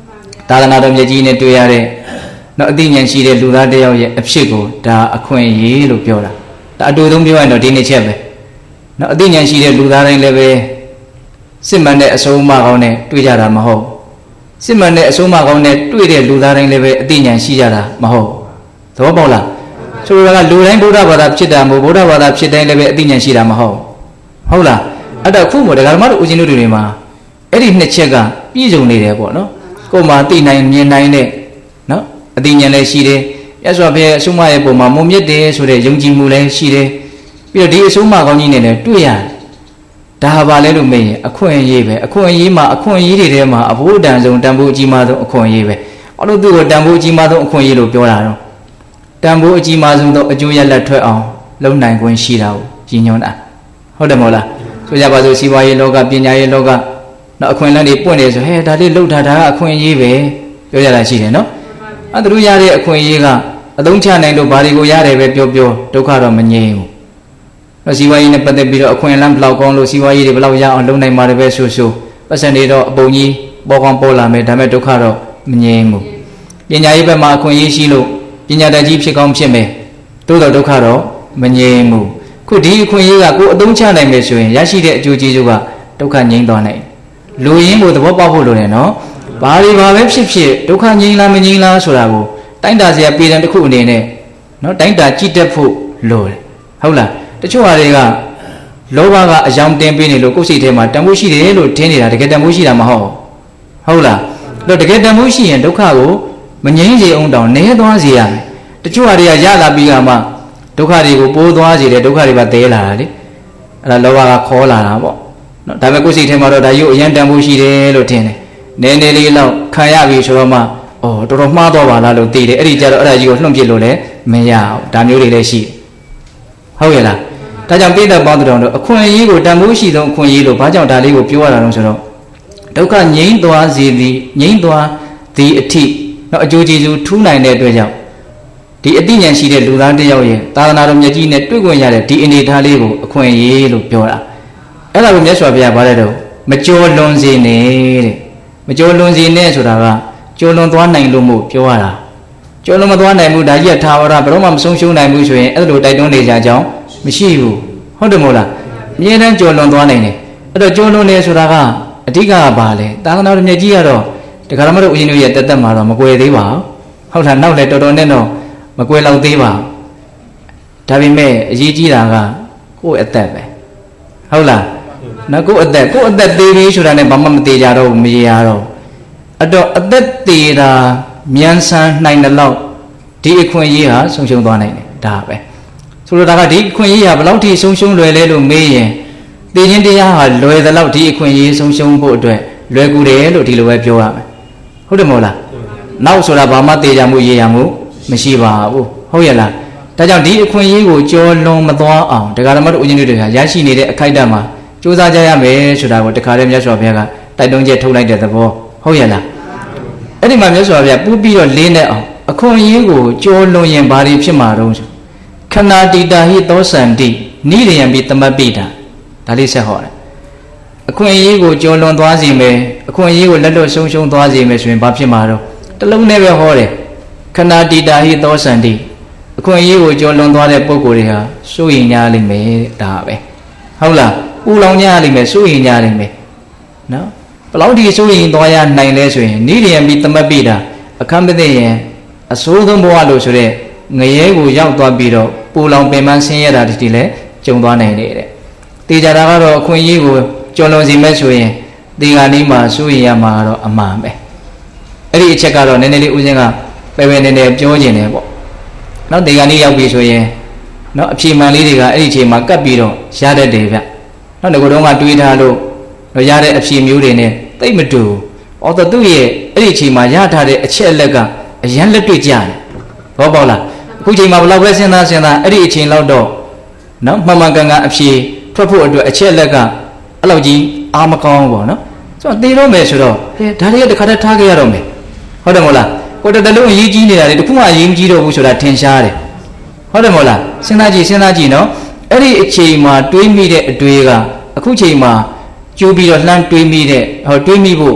သာသနာတော်မြတ်ကြီးနဲ့တွေ့ရတဲ့နော်အသိဉာဏ်ရှိတဲ့လူသားတစ်ယောက်ရဲ့အဖြစ်ကိုဒါအခွင့်အရေးလို့ပြောတာဒါအတူတုံးပြောရင်တော့ဒီနှစ်ချက်ပဲနော်အသိဉာဏ်ရှိတဲ့လူသားတိုင်းလည်းပဲစစ်မှန်တဲ့အဆုံးအမကောင်းနဲ့တွေ့ကြတာမဟုတ်စစ်မှန်တဲ့အဆုံးအမကောင်းနဲ့တွေ့တဲ့လူသားတိုင်းလည်းပဲအသိဉာဏ်ရှိကြတာမဟုတ်သဘောပေါက်လားဆိုတော့ကလူတိုင်းဗုဒ္ဓဘာသာဖြစ်တာမဟုတ်ဗုဒ္ဓဘာသာဖြစ်တိုင်းလည်းပဲအသိဉာဏ်ရှိတာမဟုတ်ဟုတ်လားအဲ့တော့ခုမို့ဒကာဓမ္မတို့ဦးဇင်းတို့တွေမှာအဲ့ဒီနှစ်ချက်ကပြည့်စုံနေတယ်ပေါ့နော်ကိုယ်မှာသိနိုင်မြင်နိုင်တဲ့နော်အသိဉာဏ်လည်းရှိတယ်မြတ်စွာဘုရားအဆုံးအမရဲ့ပုံမှာမုံမြတ်တယ်ဆိုတဲ့ယုံကြည်မှုလည်းရှိတယ်ပြီးတော့ဒီအဆုံးအမကောင်းကြီးနဲ့လည်းတွေ့ရတယ်ဒါပါလဲလို့မေးရင်အခွင့်အရေးပဲအခွင့်အရေးမှာအခွင့်အရေးတွေထဲမှာအဖို့တန်ဆုံးတန်ဖိုးအကြီးမားဆုံးအခွင့်အရေးပဲဘာလို့သူ့ကိုတန်ဖိုးအကြီးမားဆုံးအခွင့်အရေးလို့ပြောတာတော့တန်ဖိုးအကြီးမားဆုံးသောအကျိုးရလဒ်ထွက်အောင်လုပ်နိုင်ခွင့်ရှိတာကိုကြီးညွှန်းတာဟုတ်တယ်မဟုတ်လားဆိုကြပါစို့စီးပွားရေးလောကပညာရေးလောကနော်အခွင့်အလမ်းတွေပွင့်တယ်ဆိုဟဲ့ဒါလေးလှုပ်ထားတာကအခွင့်အရေးပဲပြောကြတာရှိတယ်နော်အဲ့သူတို့ရတဲ့အခွင့်အရေးကအသုံးချနိုင်လို့ဘာတွေကိုရတယ်ပဲပြောဒုက္ခတော့မငြိမ်းဘူးစီးပွားရေးနဲ့ပတ်သက်ပြီးတော့အခွင့်အလမ်းဘယ်လောက်ကောင်းလို့စီးပွားရေးတွေဘယ်လောက်ရအောင်လုပ်နိုင်မှာတပဲဆိုပတ်စံတွေတော့အပုံကြီးပေါ်ကောင်းပေါ်လာမယ်ဒါမဲ့ဒုက္ခတော့မငြိမ်းဘူးပညာရေးဘက်မှာအခွင့်အရေးရှိလို့ပညာတတ်ကြီးဖြစ်ကောင်းဖြစ်မယ်သို့တော့ဒုက္ခတော့မငြိမ်းဘူးခုဒီအခွင့်အရေးကကိုယ်အသုံးချနိုင်မယ်ဆိုရင်ရရှိတဲ့အကျိုးကျေးဇူးကဒုက္ခငြိမ်းသွားနိုင်လူရင်းကိုသဘောပေါက်ဖို့လိုတယ်နော်ဘာတွေဘာပဲဖြစ်ဖြစ်ဒုက္ခငြိမ်းလားမငြိမ်းလားဆိုတာကိုတိုင်းတာစရာပြည်တံတစ်ခုအနေနဲ့နော်တိုင်းတာကြည့်တတ်ဖို့လိုတယ်ဟုတ်လားတချို့ဟာတွေကလောဘကအယောင်တင်ပေးနေလို့ကိုယ်စိတ်ထဲမှာတန်ဖိုးရှိတယ်လို့ထင်နေတာတကယ်တန်ဖိုးရှိတာမဟုတ်ဟုတ်လားလို့တကယ်တန်ဖိုးရှိရင်ဒုက္ခကိုမငြိမ်းစေအောင်တောင်နည်းသွားစေရမယ်တချို့ဟာတွေကရလာပြီးကမှဒုက္ခတွေကိုပိုးသွားစေတယ်ဒုက္ခတွေပါတဲလာတာလေအဲ့ဒါလောဘကခေါ်လာတာပေါ့နော်ဒါပေမဲ့ကိုယ်စိတ်ထဲမှာတော့ဒါရုပ်အရင်တန်ဖိုးရှိတယ်လို့ထင်တယ်နည်းနည်းလေးလောက်ခံရပြီဆိုတော့မှအော်တော်တော်မှားတော့ပါလားလို့သိတယ်အဲ့ဒီကြတော့အဲ့ဒါကြီးကိုလှုံ့ပစ်လို့လည်းမရဘူးဒါမျိုးတွေလည်းရှိဟုတ်ရဲ့လားဒါကြောင့်ပိဋကပေါင်းတော်တို့အခွင့်အရေးကိုတန်ဖိုးရှိဆုံးအခွင့်အရေးလို့ဘာကြောင့်ဒါလေးကိုပြောရတာလဲဆိုတော့ဒုက္ခငြိမ်းသွားစေသည်ငြိမ်းသွားသည်အထိနော်အကျိုးကျေးဇူးထူးနိုင်တဲ့အတွက်ကြောင့်ဒီအသိဉာဏ်ရှိတဲ့လူသားတစ်ယောက်ရဲ့သာသနာတော်မြတ်ကြီးနဲ့တွေ့ခွင့်ရတဲ့ဒီအနေထားလေးကိုအခွင့်အရေးလို့ပြောတာအဲ့ဒါကိုမြတ်စွာဘုရားဗါတဲ့တော့မကြောလွန်စေနဲ့တဲ့မကြောလွန်စေနဲ့ဆိုတာကကြောလွန်သွားနိုင်လို့မို့ပြောရတာကြောလွန်မသွားနိုင်ဘူးဒါကြီးကထာဝရဘယ်တော့မှမဆုံးရှုံးနိုင်ဘူးဆိုရင်အဲ့လိုတိုက်တွန်းနေကြကြောင်းမရှိဘူးဟုတ်တယ်မို့လားအမြဲတမ်းကြော်လွန်သွားနိုင်တယ်အဲ့တော့ကြော်လွန်နေဆိုတာကအဓိကကဘာလဲသာသနာတော်မြတ်ကြီးကတော့ဒကာရမတို့ဦးဇင်းတို့ရဲ့တက်တက်မှာတော့မကွယ်သေးပါဘူးဟုတ်လားနောက်လည်းတော်တော်နဲ့တော့မကွယ်လောက်သေးပါဘူးဒါပေမဲ့အရေးကြီးတာကကိုယ့်အသက်ပဲဟုတ်လားနော်ကိုယ့်အသက်သေးပြီဆိုတာနဲ့ဘာမှမသေးကြတော့ဘူးမရတော့အဲ့တော့အသက်သေးတာမြန်ဆန်နိုင်တဲ့လောက်ဒီအခွင့်အရေးဟာဆုံးရှုံးသွားနိုင်တယ်ဒါပဲဆိုတော့ဒါကဒီအခွင့်အရေးဟာဘယ်လောက်ထိဆုံးရှုံးလွယ်လဲလို့မေးရင်သိချင်းတရားဟာလွယ်သလောက်ဒီအခွင့်အရေးဆုံးရှုံးဖို့အတွက်လွယ်ကူတယ်လို့ဒီလိုပဲပြောရမယ်ဟုတ်တယ်မဟုတ်လားနောက်ဆိုတာဘာမှသိကြမှုရေးရမှုမရှိပါဘူးဟုတ်ရဲ့လားဒါကြောင့်ဒီအခွင့်အရေးကိုကြောလွန်မသွားအောင်ဒကာဓမ္မတို့ဦးဇင်းတို့ဟာရရှိနေတဲ့အခိုက်အတန့်မှာကြိုးစားကြရမယ်ဆိုတာကိုတခါတည်းမြတ်စွာဘုရားကတိုက်တွန်းချက်ထုတ်လိုက်တဲ့သဘောဟုတ်ရဲ့လားအဲ့ဒီမှာမြတ်စွာဘုရားပူးပြီးတော့လေးနဲ့အောင်အခွင့်အရေးကိုကြောလွန်ရင်ဘာတွေဖြစ်မှာတော့ခဏတိတာဟိသောစန္တိနိရိယံပိသမပ္ပိတာဒါလေးဆက်ဟောတယ်အခွင့်အရေးကိုကြော်လွန်သွားစေမယ်အခွင့်အရေးကိုလက်လွတ်ဆုံးရှုံးသွားစေမယ်ဆိုရင်ဘာဖြစ်မှာတော့တလုံးနဲ့ပဲဟောတယ်ခဏတိတာဟိသောစန္တိအခွင့်အရေးကိုကြော်လွန်သွားတဲ့ပုဂ္ဂိုလ်တွေဟာစိုးရိမ်ကြလိမ့်မယ်ဒါပဲဟုတ်လားပူလောင်ကြလိမ့်မယ်စိုးရိမ်ကြလိမ့်မယ်နော်ဘယ်လောက်ဒီစိုးရိမ်သွားရနိုင်လဲဆိုရင်နိရိယံပိသမပ္ပိတာအခမ်းပသိရင်အစိုးဆုံးဘဝလို့ဆိုတဲ့ငရဲကိုရောက်သွားပြီးတော့ပူလောင်ပင်ပန်းဆင်းရဲတာတည်းလည်းကြုံသွားနိုင်တယ်တဲ့တေချာတာကတော့အခွင့်အရေးကိုကြော်လွန်စီမဲ့ဆိုရင်ဒီကနေ့မှစိုးရိမ်ရမှာတော့အမှန်ပဲအဲ့ဒီအချက်ကတော့နည်းနည်းလေးဦးဇင်းကပဲနည်းနည်းပြောခြင်းတယ်ပေါ့နောက်ဒီကနေ့ရောက်ပြီဆိုရင်နော်အဖြေမှန်လေးတွေကအဲ့ဒီအချိန်မှာကပ်ပြီးတော့ရတတ်တယ်ဗျနောက်ဒီကတော့ကတွေးထားလို့ရတဲ့အဖြေမျိုးတွေနဲ့တိတ်မတူအော်တော့သူ့ရဲ့အဲ့ဒီအချိန်မှာရထားတဲ့အချက်အလက်ကအရန်လက်တွေ့ကြတယ်ဘောပေါက်လားအခုချိန်မှာဘယ်လောက်ပဲစဉ်းစားအဲ့ဒီအချိန်လောက်တော့နော်မှန်မှန်ကန်ကန်အဖြေထွက်ဖို့အတွက်အချက်လက်ကအဲ့လောက်ကြီးအားမကောင်းဘူးပေါ့နော်ဆိုတော့သေတော့မယ်ဆိုတော့ဒါတွေကတခါတည်းထားခဲ့ရတော့မယ်ဟုတ်တယ်မဟုတ်လားကိုတတလုံးအရေးကြီးနေတာလေတခုမှအရေးမကြီးတော့ဘူးဆိုတာထင်ရှားတယ်ဟုတ်တယ်မဟုတ်လားစဉ်းစားကြည့်နော်အဲ့ဒီအချိန်မှာတွေးမိတဲ့အတွေ့ကအခုချိန်မှာကျိုးပြီးတော့လှမ်းတွေးမိတဲ့တွေးမိဖို့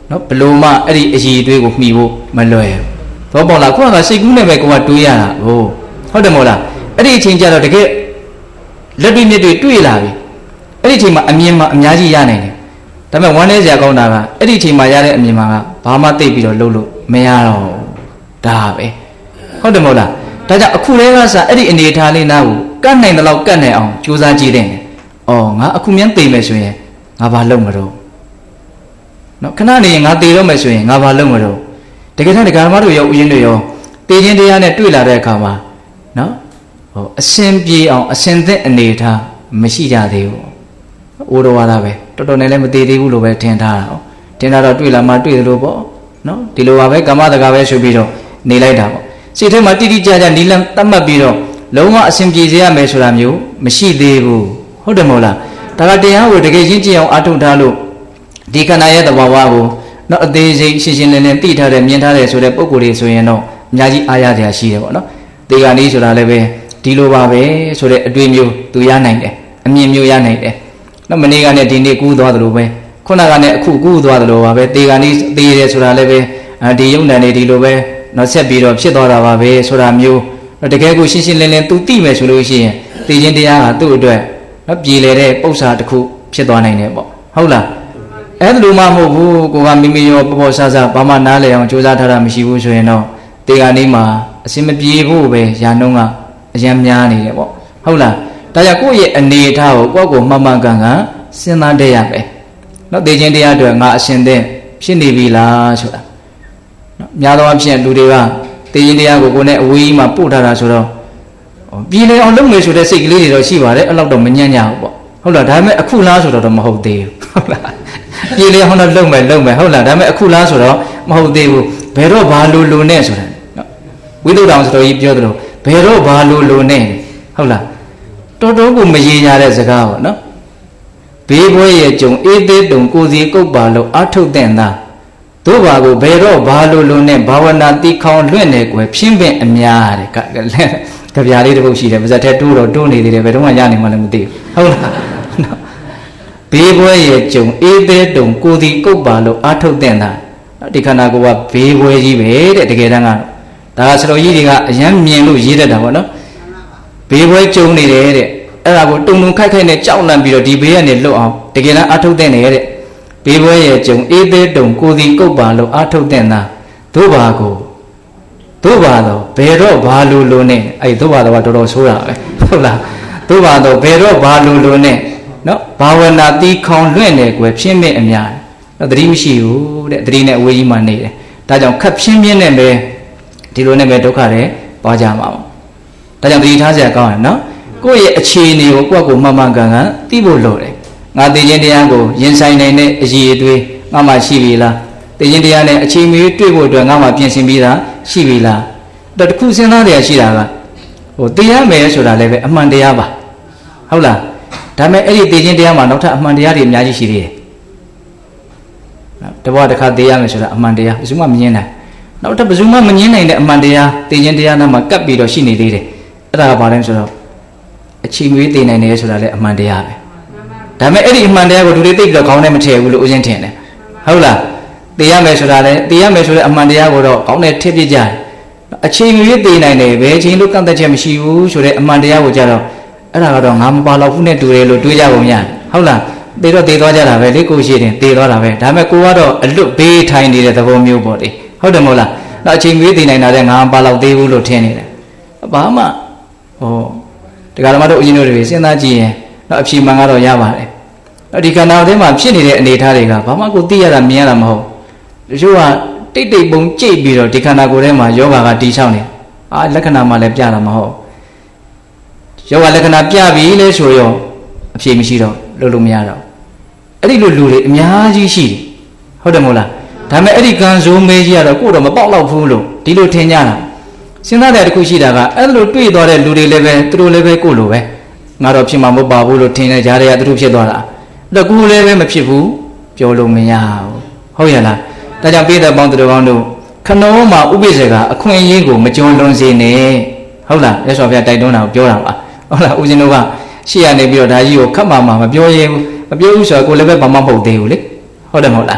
နော်ဘလို့မှအဲ့ဒီအည်တွေးကိုမှီဖို့မလွယ်ဘူးဘောပေါက်လားခုကစိတ်ကူးနဲ့ပဲကိုကတွေးရတာဟုတ်တယ်မို့လားအဲ့ဒီအချိန်ကျတော့တကယ်လက်တွေ့မြစ်တွေ့လာပြီအဲ့ဒီအချိန်မှာအမြင်မှာအများကြီးရနိုင်တယ်ဒါပေမဲ့ဝမ်းနည်းစရာကောင်းတာကအဲ့ဒီအချိန်မှာရတဲ့အမြင်မှာကဘာမှသိပြီးတော့လှုပ်လို့မရတော့ဒါပဲဟုတ်တယ်မို့လားဒါကြောင့်အခုတည်းကစအဲ့ဒီအနေထားလေးနားကိုကတ်နိုင်တဲ့လောက်ကတ်နိုင်အောင်ကြိုးစားကြည့်တယ်။အော်ငါအခုမြန်းသိမယ်ဆိုရင်ငါဘာလုပ်မလို့နော်ခဏနေရင်ငါသိတော့မယ်ဆိုရင်ငါဘာလုပ်မလို့တကယ်တမ်းဒကာမတို့ရောဥယျင်းတွေရောသိချင်းတရားနဲ့တွေ့လာတဲ့အခါမှာနော်အစဉ်ပြေအောင်အစဉ်သက်အနေထားမရှိကြသေးဘူး။အိုးတော်ဝါဒပဲတော်တော်နဲ့လည်းမသေးသေးဘူးလို့ပဲထင်ထားတာ။ထင်တာတော့တွေ့လာမှတွေ့သလိုပေါ့နော်ဒီလိုပါပဲကာမတကာပဲဆိုပြီးတော့နေလိုက်တာပေါ့စိတ်ထဲမှာတိတိကျကျနီလန်းတတ်မှတ်ပြီးတော့လုံးဝအစဉ်ပြေစေရမယ်ဆိုတာမျိုးမရှိသေးဘူးဟုတ်တယ်မို့လားဒါကတရားကိုတကယ်ရင့်ကျက်အောင်အားထုတ်ထားလို့ဒီခန္ဓာရဲ့သဘာဝကိုနော်အသေးစိတ်ရှင်းရှင်းလင်းလင်းသိထားတယ်မြင်ထားတယ်ဆိုတဲ့ပုံကိုယ်တွေဆိုရင်တော့အများကြီးအားရစရာရှိတယ်ပေါ့နော်ဒီကနေ့ဆိုတာလည်းပဲဒီလိုပါပဲဆိုတဲ့အတွေ့မျိုးသူရနိုင်တယ်အမြင်မျိုးရနိုင်တယ်နော်မနေ့ကနဲ့ဒီနေ့ကူးသွားသလိုပဲခုနကနဲ့အခုကူးသွားသလိုပါပဲဒီကနေ့သိရတယ်ဆိုတာလည်းပဲဒီယုံနာနေဒီလိုပဲနော်ဆက်ပြီးတော့ဖြစ်သွားတာပါပဲဆိုတာမျိုးတကယ်ကိုရှင်းရှင်းလင်းလင်းသူသိမယ်ဆိုလို့ရှိရင်သိချင်းတရားကသူ့အတွက်နော်ပြည်လေတဲ့ပု္ပ္ပာတစ်ခုဖြစ်သွားနိုင်တယ်ပေါ့ဟုတ်လားအဲ့လိုမှမဟုတ်ဘူးကိုကမိမိရောပေါ်ပေါ်ဆဆဘာမှနားလည်အောင်ကြိုးစားထားတာမရှိဘူးဆိုရင်တော့ဒီကနေ့မှာအစင်မပြေဖို့ပဲယာနှုံးကအယံများနေတယ်ပေါ့ဟုတ်လားဒါကြောင့်ကိုယ့်ရဲ့အနေအထားကိုကိုယ့်ကိုမှန်မှန်ကန်ကန်စဉ်းစားတတ်ရမယ်နော်သိချင်းတရားအတွက်ငါအရှင်သင်ဖြစ်နေပြီလားဆိုတာနော်များသောအားဖြင့်လူတွေကသိရင်တရားကိုနဲ့အဝေးကြီးမှာပို့ထားတာဆိုတော့ပြည်လေအောင်လုပ်မယ်ဆိုတဲ့စိတ်ကလေးတွေတော့ရှိပါတယ်အဲ့လောက်တော့မညံ့ညဘူးပေါ့ဟုတ်လားဒါပေမဲ့အခုလားဆိုတော့မဟုတ်သေးဘူးဟုတ်လားပြည်လေအောင်တော့လုပ်မယ်ဟုတ်လားဒါပေမဲ့အခုလားဆိုတော့မဟုတ်သေးဘူးဘယ်တော့ဘာလိုနဲ့ဆိုတာနော်ဝိသုဒ္ဓအောင်ဆိုတော့ကြီးပြောသလိုဘယ်တော့ဘာလိုနဲ့ဟုတ်လားတော်တော်ကိုမရေညာတဲ့စကားပေါ့နော်ဘေးဘွဲရဲ့ကြုံအေးသေးတုံကိုစီကုတ်ပါလို့အာထုတ်တဲ့သားတို့ဘာကိုဘယ်တော့ဘာလိုနဲ့ဘာဝနာတိခေါင်လွင့်နေကွယ်ဖြင်းပင်အများတဲ့ကြပြားလေးတစ်ပုဒ်ရှိတယ်ပါဇက်ထဲတိုးနေသေးတယ်ဘယ်တော့မှရနိုင်မှလည်းမသိဘူးဟုတ်လားဘေးဘွဲရဲ့ကြုံအေးသေးတုံကိုစီကုတ်ပါလို့အာထုတ်တဲ့သားဒီခန္ဓာကိုယ်ကဘေးဘွဲကြီးပဲတဲ့တကယ်တမ်းကတော့ဒါကစတော်ကြီးတွေကအယံမြင်လို့ရေးတတ်တာပေါ့နော်ဘေးဘွဲကြုံနေတယ်တဲ့အဲ့ဒါကိုတုံခိုက်နဲ့ကြောက်လန့်ပြီးတော့ဒီဘေးကနေလွတ်အောင်တကယ်တမ်းအာထုတ်တဲ့နေတဲ့ဘေးဘွဲရဲ့ကြုံအေးသေးတုံကိုစီကုတ်ပါလို့အာထုတ်တဲ့သားတို့ဘာကိုတို့ဘာတော့ဘယ်တော့ဘာလိုနဲ့အဲ့တို့ဘာတော့တော်တော်ဆိုးတာပဲဟုတ်လားတို့ဘာတော့ဘယ်တော့ဘာလိုနဲ့နော်ဘာဝနာတီးခေါင်လွင့်နေကွယ်ဖြင်းမဲ့အများနော်သတိမရှိဘူးတဲ့သတိနဲ့အဝေးကြီးမှနေတယ်ဒါကြောင့်ခက်ဖြင်းပြင်းနဲ့ပဲဒီလိုနဲ့ပဲဒုက္ခတွေပွားကြမှာပေါ့ဒါကြောင့်သတိထားစရာကောင်းတယ်နော်ကိုယ့်ရဲ့အခြေအနေကိုကိုယ့်ကိုမှန်မှန်ကန်ကန်သိဖို့လိုတယ်ငါသိခြင်းတရားကိုရင်ဆိုင်နိုင်တဲ့အရေးအသွေးငါမှရှိပြီလားသိခြင်းတရားနဲ့အချိန်မီတွေ့ဖို့အတွက်ငါမှပြင်ဆင်ပြီးသားရှိပြီလားတခုစဉ်းစားရရှိတာကတရားမယ်ဆိုတာလည်းပဲအမှန်တရားပါဟုတ်လားဒါပေမဲ့အဲ့ဒီသိခြင်းတရားမှာနောက်ထပ်အမှန်တရားတွေအများကြီးရှိသေးတယ်တဘွားတစ်ခါသိရမယ်ဆိုတာအမှန်တရားဘယ်သူမှမငြင်းနိုင်နောက်ထပ်ဘယ်သူမှမငြင်းနိုင်တဲ့အမှန်တရားသိခြင်းတရားနာမှာကပ်ပြီးတော့ရှိနေသေးတယ်အဲ့ဒါကဘာလဲဆိုတော့အချိန်မီသိနိုင်တယ်ဆိုတာလည်းအမှန်တရားပဲဒါပေမဲ့အဲ့ဒီအမှန်တရားကိုလူတွေသိပြီးတော့ခေါင်းထဲမထည့်ဘူးလို့ဥစဉ်ထင်တယ်ဟုတ်လားသိရမယ်ဆိုတာလည်းသိရမယ်ဆိုတဲ့အမှန်တရားကိုတော့ခေါင်းထဲထည့်ပြကြတယ်အချိန်မီသိနိုင်တယ်ဘယ်အချိန်လို့ကန့်သက်ချက်မရှိဘူးဆိုတဲ့အမှန်တရားကိုကြတော့အဲ့ဒါကတော့ငါမပါတော့ဘူးနဲ့တူတယ်လို့တွေးကြပုံရတယ်ဟုတ်လားသေတော့သေသွားကြတာပဲလေကိုရှိတယ်သေသွားတာပဲဒါပေမဲ့ကိုကတော့အလွတ်ဘေးထိုင်နေတဲ့သဘောမျိုးပေါ့လေဟုတ်တယ်မဟုတ်လားတော့အချိန်မီသိနိုင်တာလည်းငါမပါတော့သေးဘူးလို့ထင်နေတယ်ဘာမှဒကာဓမ္မတို့အရင်တို့တွေစဉ်းစားကြည့်ရင်တော့အဖြေမှန်ကတော့ရပါတယ်ဒီခန္ဓာထဲမှာဖြစ်နေတဲ့အနေအထားတွေကဘာမှကိုသိရတာမြင်ရတာမဟုတ်တချို့ကတိတ်တိတ်ပုံကြိတ်ပြီးတော့ဒီခန္ဓာကိုယ်ထဲမှာယောဂါကတီးချောင်းနေလက္ခဏာမှလည်းပြတာမဟုတ်ယောဂလက္ခဏာပြပြီလဲဆိုရောအဖြေမရှိတော့လို့မရတော့အဲ့ဒီလိုလူတွေအများကြီးရှိတယ်ဟုတ်တယ်မို့လားဒါပေမဲ့အဲ့ဒီကံဆိုးမေးကြီးကတော့ကိုယ်တော့မပေါက်တော့ဘူးလို့ဒီလိုထင်ကြတာစဉ်းစားတဲ့တစ်ခုရှိတာကအဲ့လိုတွေ့သွားတဲ့လူတွေလည်းပဲသူတို့လည်းပဲကိုယ်လိုပဲငါတော့ဖြစ်မှာမဟုတ်ပါဘူးလို့ထင်နေကြတယ်ကသူတို့ဖြစ်သွားတာအဲ့တော့ကိုယ်လည်းပဲမဖြစ်ဘူးပြောလို့မရဘူးဟုတ်ရလားဒါကြောင့်ပြည်သက်ပေါင်းသူတို့ကောင်းတို့ခဏမှာဥပိ္ပဇေကအခွင့်အရေးကိုမကြုံလွန်စေနဲ့ဟုတ်လားရသော်ဘုရားတိုက်တွန်းတာကိုပြောတာပါဟုတ်လားဦးဇင်းတို့ကရှေ့ရနေပြီးတော့ဒါကြီးကိုခတ်မှမပြောရဲဘူးမပြောဘူးဆိုတော့ကိုယ်လည်းပဲဘာမှမဟုတ်သေးဘူးလေဟုတ်တယ်မဟုတ်လား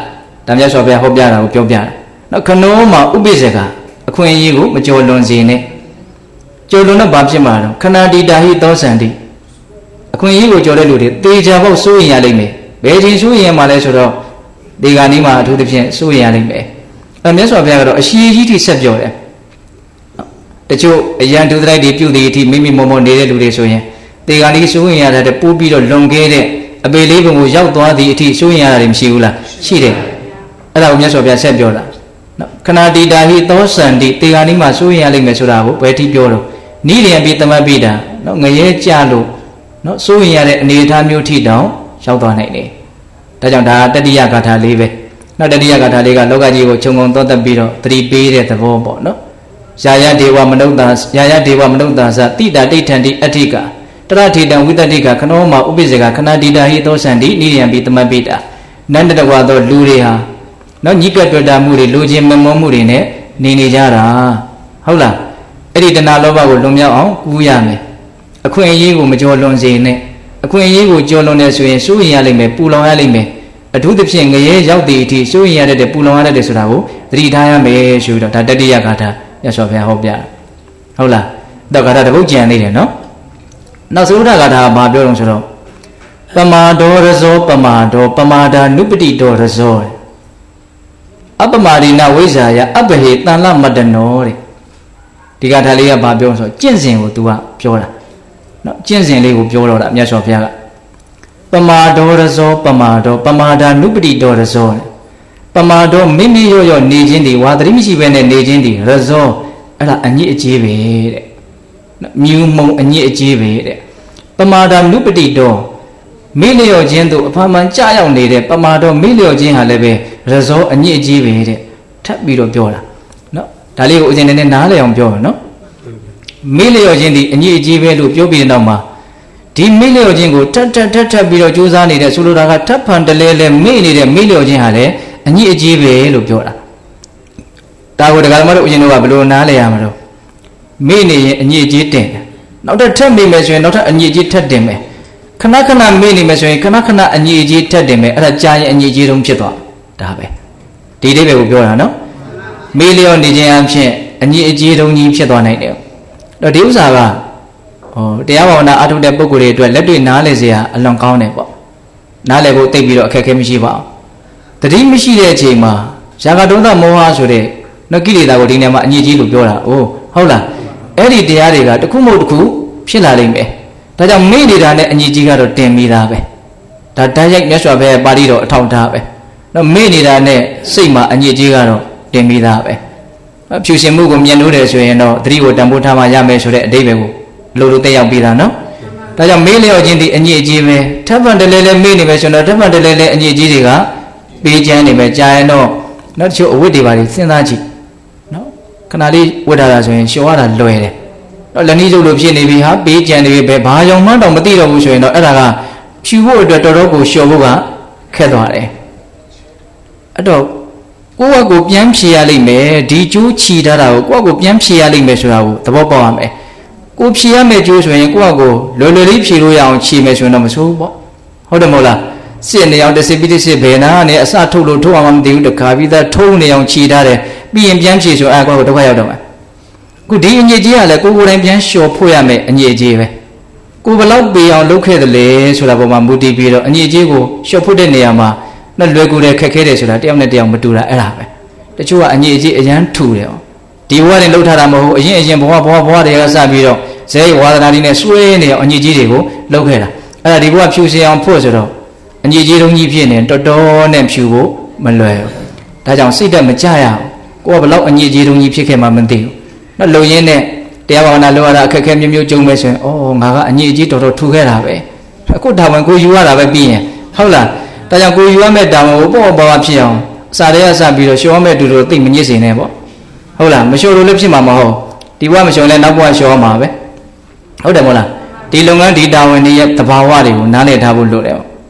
ဒါမြတ်စွာဘုရားဟောပြတာကိုပြောပြတာနော်ခနောမှာဥပိ္ပဇေကအခွင့်အရေးကိုမကျော်လွန်စေနဲ့ကျော်လွန်တော့ဘာဖြစ်မှာတော့ခဏတိတာဟိသောစံတိအခွင့်အရေးကိုကျော်တဲ့လူတွေတေချာဖို့စိုးရင်ရလိမ့်မယ်ဘယ်ချိန်စိုးရင်မှလဲဆိုတော့ဒီကနေ့မှာအထူးသဖြင့်စိုးရင်ရလိမ့်မယ်မြတ်စွာဘုရားကတော့အရှိကြီးထိဆက်ပြောတယ်တချို့အရန်ဒုသလိုက်တွေပြုသည်အထိမိမိမောမောနေတဲ့လူတွေဆိုရင်ဒီကနေ့စိုးရင်ရတဲ့ပိုးပြီးတော့လွန်ခဲ့တဲ့အပေလေးပုံကိုရောက်သွားသည်အထိစိုးရင်ရတာတွေမရှိဘူးလားရှိတယ်အဲ့ဒါကိုမြတ်စွာဘုရားဆက်ပြောတာနော်ခဏတိတာဟိသောစံတိဒီကနေ့မှာစိုးရင်ရလိမ့်မယ်ဆိုတာကိုဘယ်ထိပြောတော့နိလျံပြီးသမတ်ပြီးတာနော်ငရဲကြလို့နော်စိုးရင်ရတဲ့အနေအထားမျိုးထိတောင်ရောက်သွားနိုင်တယ်ဒါကြောင့်ဒါတတိယဂါထာလေးပဲနောက်တတိယဂါထာလေးကလောကကြီးကိုခြုံငုံသောတက်ပြီးတော့သတိပေးတဲ့သဘောပေါ့နော်ယာယဒေဝမနုဿာယာယဒေဝမနုဿာသတိတာတိဋ္ဌံတိအဋ္ဌိကတရထေတံဝိတ္တိကခနောမှာဥပိ္ပဇေကခဏတိတာဟိသောစံတိနိယံပိသမပိတာနန္တတဝါသောလူတွေဟာနော်ညိကတွေ့တာမှုတွေလူချင်းမမောမှုတွေနဲ့နေကြတာဟုတ်လားအဲ့ဒီတဏှာလောဘကိုလွန်မြောက်အောင်ကူးရမယ်အခွင့်အရေးကိုမကျော်လွန်စေနဲ့အခွင့်အရေးကိုကျော်လွန်နေဆိုရင်စိုးရင်ရလိမ့်မယ်ပူလောင်ရလိမ့်မယ်အထူးသဖြင့်ငရဲရောက်တဲ့အထိစိုးရင်ရတဲ့ပူလောင်ရတဲ့ဆိုတာကိုသတိထားရမယ်ဆိုပြီးတော့ဒါတတိယဂါထာမြတ်စွာဘုရားဟောပြဟုတ်လားတော့ဂါထာတစ်ပုဒ်ကြံနေတယ်နော်နောက်သုဒ္ဓဂါထာကဘာပြောတော့ဆိုတော့ပမာဒောရဇောပမာဒောပမာဒာနုပတိဒောရဇောအပမာရိနဝိဇ္ဇာယအပဟေတန်လမတ္တနောတဲ့ဒီဂါထာလေးကဘာပြောဆိုကျင့်စဉ်ကို तू ကပြောတာနော်ကျင့်စဉ်လေးကိုပြောတော့တာမြတ်စွာဘုရားကပမာဒောရဇောပမာဒောပမာဒာနုပတိဒောရဇောပမာဒောမိမိရောနေခြင်းဒီဝါသတိမရှိဘဲနဲ့နေခြင်းဒီရဇောအဲ့ဒါအညစ်အကြေးပဲတဲ့မြူမုံအညစ်အကြေးပဲတဲ့ပမာဒာနုပတိဒောမိလျော်ခြင်းတို့အဖာမှန်ကြရောက်နေတဲ့ပမာဒောမိလျော်ခြင်းဟာလည်းပဲရဇောအညစ်အကြေးပဲတဲ့ထပ်ပြီးတော့ပြောတာနော်ဒါလေးကိုအရင်နည်းနည်းနားလည်အောင်ပြောမယ်နော်မိလျော်ခြင်းဒီအညစ်အကြေးပဲလို့ပြောပြီးတဲ့နောက်မှာဒီမိလျော်ခြင်းကိုထပ်ပြီးတော့ကြိုးစားနေတဲ့ဆိုလိုတာကထပ်ဖန်တလဲလဲမိနေတဲ့မိလျော်ခြင်းဟာလည်းအညစ်အကြေးပဲလို့ပြောတာဒါကိုတရားဓမ္မတို့အရင်ကဘယ်လိုနားလည်ရမလို့မိနေရင်အညစ်အကြေးတင်တယ်နောက်ထပ်မိမယ်ဆိုရင်နောက်ထပ်အညစ်အကြေးထပ်တင်မယ်ခဏခဏမိနေမယ်ဆိုရင်ခဏခဏအညစ်အကြေးထပ်တင်မယ်အဲ့ဒါကြာရင်အညစ်အကြေးတုံးဖြစ်သွားဒါပဲဒီအိဗယ်ကိုပြောတာနော်မိလျော်နေခြင်းအဖြစ်အညစ်အကြေးတုံးကြီးဖြစ်သွားနိုင်တယ်တော့ဒီဥစ္စာကတရားဘာဝနာအထုတဲ့ပုဂ္ဂိုလ်တွေအတွက်လက်တွေ့နားလည်စရာအလွန်ကောင်းတယ်ပေါ့နားလည်ဖို့သိပြီးတော့အခက်အခဲမရှိပါဘူးတတိမရှိတဲ့အချိန်မှာရာဂဒုံသမောဟဆိုတဲ့နှကိလေသာကိုဒီနေရာမှာအညစ်အကြေးလို့ပြောတာဟုတ်လားအဲ့ဒီတရားတွေကတစ်ခုမဟုတ်တစ်ခုဖြစ်လာလိမ့်မယ်ဒါကြောင့်မိနေတာနဲ့အညစ်အကြေးကတော့တင်ပြီးသားပဲဒါဓာတ်ရိုက်မြတ်စွာဘုရားပါဠိတော်အထောက်ထားပဲနော်မိနေတာနဲ့စိတ်မှာအညစ်အကြေးကတော့တင်ပြီးသားပဲဖြူရှင်မှုကိုမြင်လို့တယ်ဆိုရင်တော့သတိကိုတန်ဖိုးထားမှရမယ်ဆိုတဲ့အဓိပ္ပာယ်ကိုလိုလိုတက်ရောက်ပြီးတာနော်ဒါကြောင့်မေးလျော်ခြင်းဒီအညစ်အကြေးပဲထပ်ဖန်တလဲလဲမေးနေမယ်ဆိုတော့ထပ်ဖန်တလဲလဲအညစ်အကြေးတွေကပေးချမ်းနေမယ်ကြာရင်တော့နောက်တစ်ချို့အဝတ်တွေပါလေစဉ်းစားကြည့်နော်ခဏလေးဝတ်ထားတာဆိုရင်လျှော်ရတာလွယ်တယ်တော့လက်နည်းစုပ်လို့ဖြစ်နေပြီဟာပေးချမ်းနေပြီပဲဘာကြောင့်မှတော့မသိတော့ဘူးဆိုရင်တော့အဲ့ဒါကဖြူဖို့အတွက်တော်တော်ကိုလျှော်ဖို့ကခက်သွားတယ်အဲ့တော့ကိုယ့်ကိုပြန်ဖြေရလိမ့်မယ်ဒီကျိုးချီထားတာကိုကိုယ့်ကိုပြန်ဖြေရလိမ့်မယ်ဆိုတာကိုသဘောပေါက်ရမယ်ကိုဖြေရမယ်ကျိုးဆိုရင်ကိုယ့်ကိုလွယ်လွယ်လေးဖြေလို့ရအောင်ခြေမယ်ဆိုရင်တော့မဆိုးပေါ့ဟုတ်တယ်မဟုတ်လားစစ်နေအောင်တစ်စစ်ပြီးတစ်စစ်ဘယ်နာနဲ့အစထုတ်လို့ထုတ်အောင်မသိဘူးတခါပြီးသားထုံးနေအောင်ခြေထားတယ်ပြီးရင်ပြန်ဖြေဆိုကိုယ့်ကိုဒုက္ခရောက်တော့မှာအခုဒီအညစ်အကြေးကလည်းကိုယ်တိုင်ပြန်လျှော်ဖို့ရမယ်အညစ်အကြေးပဲကိုဘလောက်ပေးအောင်လုပ်ခဲ့တယ်လေဆိုတာပေါ်မှာမူတည်ပြီးတော့အညစ်အကြေးကိုလျှော်ဖို့တဲ့နေရာမှာနဲ့လွယ်ကူတယ်ခက်ခဲတယ်ဆိုတာတယောက်နဲ့တယောက်မတူတာအဲ့ဒါပဲတချို့ကအညစ်အကြေးအရန်ထူတယ်ဒီဘဝတွေလှုပ်ထားတာမဟုတ်အရင်ဘဝတွေကစပြီးတော့ဇဲဝါဒနာတွေနဲ့ဆွေးနေအောင်အညစ်အကြေးတွေကိုလှုပ်ခဲ့တာအဲ့ဒါဒီဘဝဖြူစင်အောင်ဖို့ဆိုတော့အညစ်အကြေးတုံးကြီးဖြစ်နေတော်တော်နဲ့ဖြူဖို့မလွယ်ဘူးဒါကြောင့်စိတ်တက်မကြရအောင်ကိုကဘလောက်အညစ်အကြေးတုံးကြီးဖြစ်ခဲ့မှမသိဘူးနော်လုံရင်းနဲ့တရားဘာဝနာလုပ်ရတာအခက်အခဲမျိုးကြုံမယ်ဆိုရင်ငါကအညစ်အကြေးတော်တော်ထူခဲ့တာပဲအခုဒါဝင်ကိုယူရတာပဲပြီးရင်ဟုတ်လားဒါကြောင့်ကိုယူရမယ့်တောင်းကိုပေါ့ပေါ့ဖြစ်အောင်စာရဲစပြီးတော့ရှောမဲ့တူတူသိမညစ်စေနဲ့ပေါ့ဟုတ်လားမလျှော်လို့လည်းဖြစ်မှာမဟုတ်ဒီဘဝမလျှော်လဲနောက်ဘဝလျှော်မှာပဲဟုတ်တယ်မဟုတ်လားဒီလုပ်ငန်းဒီတာဝန်တွေရဲ့သဘာဝတွေကိုနားလည်ထားဖို့လိုတယ်နော်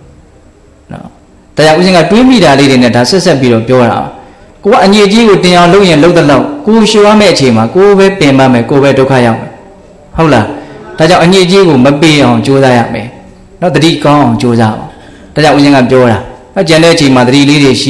ဒါကြောင့်ဦးဇင်းကတွေးမိတာလေးတွေနဲ့ဒါဆက်ပြီးတော့ပြောတာကိုကအညစ်အကြေးကိုတင်အောင်လုပ်ရင်လုပ်တဲ့လောက်ကိုလျှော်ရမယ့်အချိန်မှာကိုပဲပင်ပန်းမယ်ကိုပဲဒုက္ခရောက်မယ်ဟုတ်လားဒါကြောင့်အညစ်အကြေးကိုမပေးအောင်ကြိုးစားရမယ်နော်တတိကောင်းအောင်ကြိုးစားအောင်ဒါကြောင့်ဦးဇင်းကပြောတာကျန်တဲ့အချိန်မှာတတိလေးတွေရှိ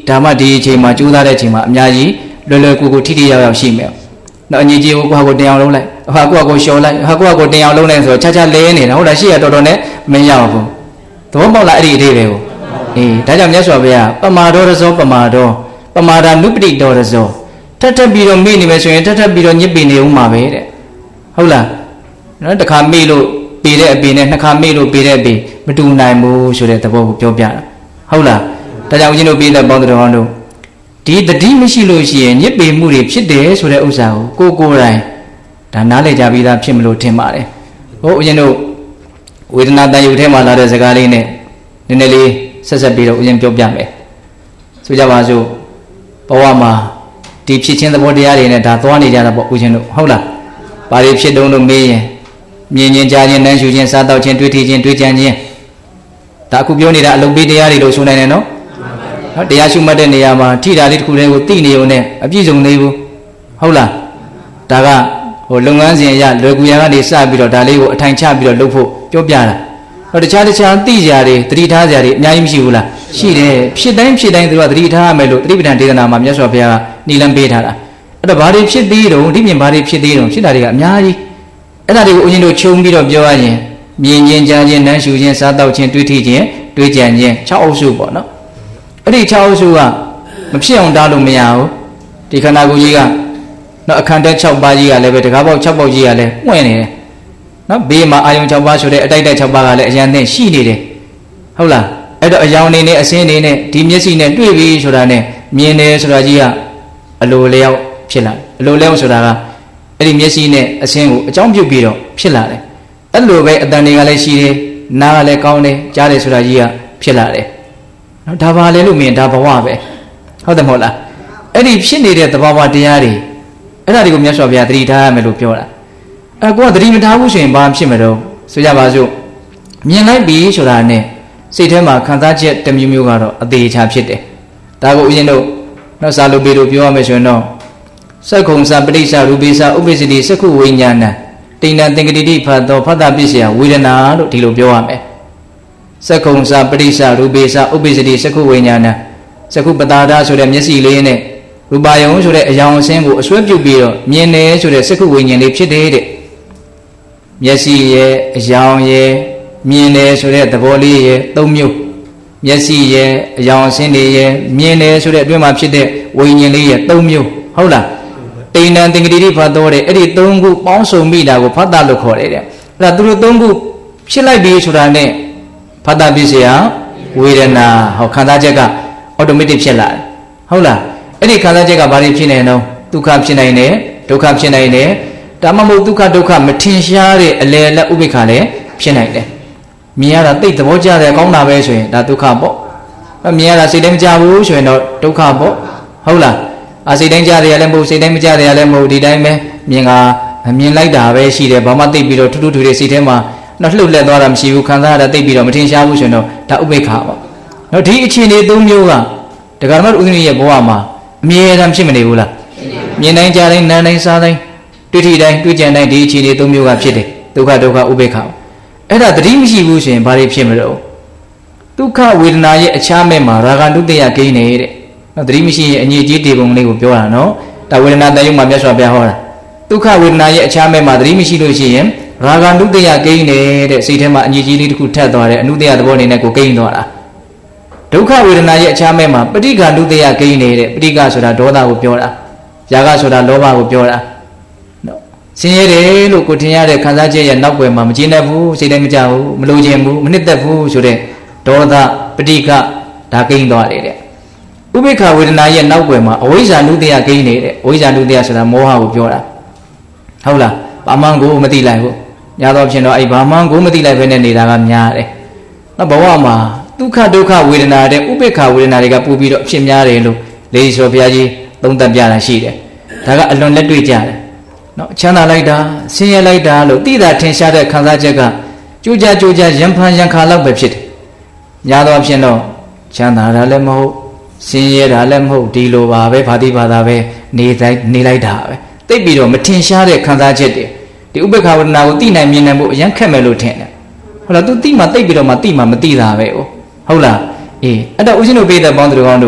ဒါမှဒီအချိန်မှာကြိုးစားတဲ့အချိန်မှာအများကြီးလွယ်လွယ်ကူကူထိထိရောက်ရောက်ရှိမယ်နော်အညီကြီးကိုကိုတင်အောင်လုံးလိုက်ဟာကိုလျှော်လိုက်ဟာကိုတင်အောင်လုံးလိုက်ဆိုတော့ခြားလဲနေတာဟုတ်လားရှိရတော်တော်နဲ့မရောက်ဘူးသဘောပေါက်လားအဲ့ဒီအသေးပဲကိုအေးဒါကြောင့်မြတ်စွာဘုရားပမာဒောရဇောပမာဒောပမာဒာနုပတိဒောရဇောထပ်ပြီးတော့မေ့နေမယ်ဆိုရင်ထပ်ပြီးတော့ညစ်ပေနေဦးမှာပဲတဲ့ဟုတ်လားနော်တစ်ခါမေ့လို့ပေတဲ့အပေနဲ့နှစ်ခါမေ့လို့ပေတဲ့အပေမတူနိုင်ဘူးဆိုတဲ့သဘောကိုပြောပြတာဟုတ်လားဒါကြောင့်ဦးဇင်းတို့ပြည်သက်ပေါင်းတော်တို့ဒီတတိမရှိလို့ရှိရင်ညစ်ပေမှုတွေဖြစ်တယ်ဆိုတဲ့ဥစ္စာကိုကိုယ်တိုင်ဒါနားလည်ကြပြီးသားဖြစ်မလို့ထင်ပါတယ်ဟိုဦးဇင်းတို့ဝေဒနာတန်ရုပ်ထဲမှာလာတဲ့စကားလေးနဲ့နည်းနည်းလေးဆက်ဆက်ပြီးတော့ဦးဇင်းပြောပြမယ်ဆိုကြပါစို့ဘဝမှာဒီဖြစ်ချင်းသဘောတရားတွေနဲ့ဒါသွားနေကြတာပေါ့ဦးဇင်းတို့ဟုတ်လားဘာတွေဖြစ်တုံးလို့မေးရင်မြင်ချင်းကြားချင်းနမ်းရှူချင်းစားတော့ချင်းတွေးထီချင်းတွေးကြံချင်းဒါအခုပြောနေတာအလုံးပေးတရားတွေလို့ဆိုနိုင်တယ်နော်နော်တရားရှုမှတ်တဲ့နေရာမှာထိတာလေးတစ်ခုတည်းကိုသိနေုံနဲ့အပြည့်စုံသေးဘူးဟုတ်လားဒါကဟိုလုပ်ငန်းစဉ်အရလွယ်ကူရာကနေစပြီးတော့ဒါလေးကိုအထိုင်ချပြီးတော့လုပ်ဖို့ပြောပြတာဟောတခြားသိကြတွေသတိထားကြတွေအများကြီးမရှိဘူးလားရှိတယ်ဖြစ်တိုင်းသူကသတိထားရမယ်လို့သတိပဋ္ဌာန်ဒေသနာမှာမြတ်စွာဘုရားကနိလန်ပေးထားတာအဲ့တော့ဘာတွေဖြစ်သေးတုံဒီပြင်ဘာတွေဖြစ်သေးတုံဖြစ်တာတွေကအများကြီးအဲ့ဒါတွေကိုဦးဇင်းတို့ခြုံပြီးတော့ပြောရရင်မြင်ချင်းကြားချင်းနမ်းရှူချင်းစားတော့ချင်းတွေးထီချင်းတွေးကြံချင်း6အုပ်စုပေါ့နော်အဲ့ဒီ6အုပ်စုကမဖြစ်အောင်တားလို့မရဘူးဒီခန္ဓာကိုယ်ကြီးကနော်အခန္ဓာ6ပါးကြီးကလည်းပဲတကားပေါက်6ပေါက်ကြီးကလည်းမှွင့်နေတယ်နော်ဘေးမှာအာယုံ6ပါးဆိုတဲ့အတိုက်6ပါးကလည်းအရန်နဲ့ရှိနေတယ်ဟုတ်လားအဲ့တော့အယောင်နေနဲ့အစင်းနေနဲ့ဒီမျက်စိနဲ့တွေ့ပြီဆိုတာနဲ့မြင်တယ်ဆိုတာကြီးကအလိုလျောက်ဖြစ်လာအလိုလျောက်ဆိုတာကအဲ့ဒီမျက်စိနဲ့အစင်းကိုအကြောင်းပြုပြီးတော့ဖြစ်လာတယ်အဲ့လိုပဲအတန်တွေကလည်းရှိတယ်နားကလည်းကောင်းတယ်ကြားတယ်ဆိုတာကြီးကဖြစ်လာတယ်နော်ဒါပါလေလို့မြင်ဒါဘဝပဲဟုတ်တယ်မဟုတ်လားအဲ့ဒီဖြစ်နေတဲ့သဘာဝတရားတွေအဲ့ဒါတွေကိုမြတ်စွာဘုရားသတိထားရမယ်လို့ပြောတာအဲ့ကိုကသတိမထားဘူးဆိုရင်ဘာဖြစ်မလို့ဆိုကြပါစို့မြင်လိုက်ပြီဆိုတာနဲ့စိတ်ထဲမှာခံစားချက်တစ်မျိုးမျိုးကတော့အသေးချာဖြစ်တယ်ဒါကိုဦးဇင်းတို့နောက်စာလို့ပြီးလို့ပြောရမယ်ဆိုရင်တော့စက္ခုံစာပဋိစ္စရူပိစာဥပ္ပစ္စတိစက္ခုဝိညာဏတိဏ္ဍသင်္ကတိတိဖတ်သောဖတ်တာပစ္စယဝေဒနာလို့ဒီလိုပြောရမယ်စက္ခုံစာပဋိစ္စရူပိစာဥပ္ပစ္စတိစက္ခုဝိညာဏစက္ခုပတာဒဆိုတဲ့မျက်စိလေးနဲ့ရူပါယုံဆိုတဲ့အယောင်အဆင်းကိုအစွဲပြုတ်ပြီးတော့မြင်တယ်ဆိုတဲ့စက္ခုဝိညာဉ်လေးဖြစ်တယ်တဲ့မျက်စိရဲ့အယောင်ရဲ့မြင်တယ်ဆိုတဲ့သဘောလေးရဲ့၃မျိုးမျက်စိရဲ့အယောင်အဆင်းတွေရဲ့မြင်တယ်ဆိုတဲ့အတွင်းမှာဖြစ်တဲ့ဝိညာဉ်လေးရဲ့၃မျိုးဟုတ်လားတိဏ္ဍသင်္ကတိတိဖတ်တော်တဲ့အဲ့ဒီ၃ခုပေါင်းစုံမိတာကိုဖတ်တာလို့ခေါ်တယ်တဲ့အဲ့ဒါသူတို့၃ခုဖြစ်လိုက်ပြီဆိုတာနဲ့ဖတ်တာပစ္စယဝေဒနာဟောခံစားချက်ကအော်တိုမက်တစ်ဖြစ်လာတယ်ဟုတ်လားအဲ့ဒီခံစားချက်ကဘာတွေဖြစ်နေတော့ဒုက္ခဖြစ်နိုင်တယ်ဒုက္ခဖြစ်နိုင်တယ်ဒါမှမဟုတ်ဒုက္ခဒုက္ခမထင်ရှားတဲ့အလယ်လက်ဥပိ္ပခါလည်းဖြစ်နိုင်တယ်မြင်ရတာသိသဘောကျတယ်ကောင်းတာပဲဆိုရင်ဒါဒုက္ခပေါ့မြင်ရတာစိတ်တိုင်းမကြဘူးဆိုရင်တော့ဒုက္ခပေါ့ဟုတ်လားစိတ်တိုင်းကြတယ်လည်းမဟုတ်စိတ်တိုင်းမကြတယ်လည်းမဟုတ်ဒီတိုင်းပဲမြင်လိုက်တာပဲရှိတယ်ဘာမှသိပြီးတော့ထူးထူးထွေထွေစိတ်ထဲမှာတော့လှုပ်လက်သွားတာမရှိဘူးခံစားရတာသိပြီးတော့မထင်ရှားဘူးဆိုရင်တော့ဒါဥပိ္ပခါပေါ့နော်ဒီအခြေအနေ၃မျိုးကဒကာမတ်ဦးဇင်းရဲ့ဘဝမှာအမြဲတမ်းဖြစ်မနေဘူးလားမြင်တိုင်းကြားတိုင်းနားတိုင်းစားတိုင်းတွေ့ထိတိုင်းတွေ့ကြံတိုင်းဒီအခြေအနေ၃မျိုးကဖြစ်တယ်ဒုက္ခဒုက္ခဥပိ္ပခါအဲ့ဒါသတိမရှိဘူးဆိုရင်ဘာတွေဖြစ်မလို့ဒုက္ခဝေဒနာရဲ့အခြားမဲ့မှာရာဂံဒုတိယကိန်းနေတဲ့နော်သတိမရှိရင်အငြိကြီးတေပုံလေးကိုပြောတာနော်ဒါဝေဒနာတန်ရုံမှာမြတ်စွာဘုရားဟောတာဒုက္ခဝေဒနာရဲ့အခြားမဲ့မှာသတိမရှိလို့ရှိရင်ရာဂံဒုတိယကိန်းနေတဲ့စိတ်ထဲမှာအငြိကြီးလေးတစ်ခုထပ်သွားတယ်အနုတ္တယသဘောအနေနဲ့ကိုကိန်းသွားတာဒုက္ခဝေဒနာရဲ့အခြားမဲ့မှာပဋိက္ခဒုတိယကိန်းနေတဲ့ပဋိက္ခဆိုတာဒေါသကိုပြောတာရာဂဆိုတာလောဘကိုပြောတာနော်ဆင်းရဲတယ်လို့ကိုထင်ရတဲ့ခံစားချက်ရဲ့နောက်ွယ်မှာမကျေနပ်ဘူးစိတ်တိုင်းမကြဘူးမလိုချင်ဘူးမနှစ်သက်ဘူးဆိုတဲ့ဒေါသပဋိက္ခဒါကိန်းသွားတယ်တဲ့ဥပိ္ပခဝေဒနာရဲ့နောက်ွယ်မှာအဝိဇ္ဇာနုတ္တယကိန်းနေတဲ့အဝိဇ္ဇာနုတ္တယဆိုတာမောဟကိုပြောတာဟုတ်လားဘာမှန်းကိုမသိလိုက်ဘူးညာတော့ဖြစ်တော့အဲ့ဘာမှန်းကိုမသိလိုက်ဘဲနဲ့နေတာကများတယ်နော်ဘဝမှာဒုက္ခဒုက္ခဝေဒနာတဲ့ဥပိ္ပခဝေဒနာတွေကပူပြီးတော့အဖြစ်များတယ်လို့လေးဆိုဘုရားကြီးသုံးသပ်ပြတာရှိတယ်ဒါကအလွန်လက်တွေ့ကြတယ်နော်ချမ်းသာလိုက်တာဆင်းရဲလိုက်တာလို့သိတာထင်ရှားတဲ့ခံစားချက်ကကြိုးကြရံဖန်ရံခါလောက်ပဲဖြစ်တယ်ညာတော့ဖြစ်တော့ချမ်းသာတာလည်းမဟုတ်ဆင်းရဲတာလည်းမဟုတ်ဒီလိုပါပဲဘာတိဘာသာပဲနေလိုက်တာပဲသိပြီးတော့မထင်ရှားတဲ့ခံစားချက်တွေဒီဥပ္ပခဝေဒနာကိုသိနိုင်မြင်နိုင်ဖို့အရင်ခက်မယ်လို့ထင်တယ်ဟုတ်လား तू သိမှသိပြီးတော့မှသိမှမသိတာပဲဟုတ်လားအေးအဲ့တော့ဦးဇင်းတို့ပြည်သက်ပေါင်းသူတော်ကောင်းတို့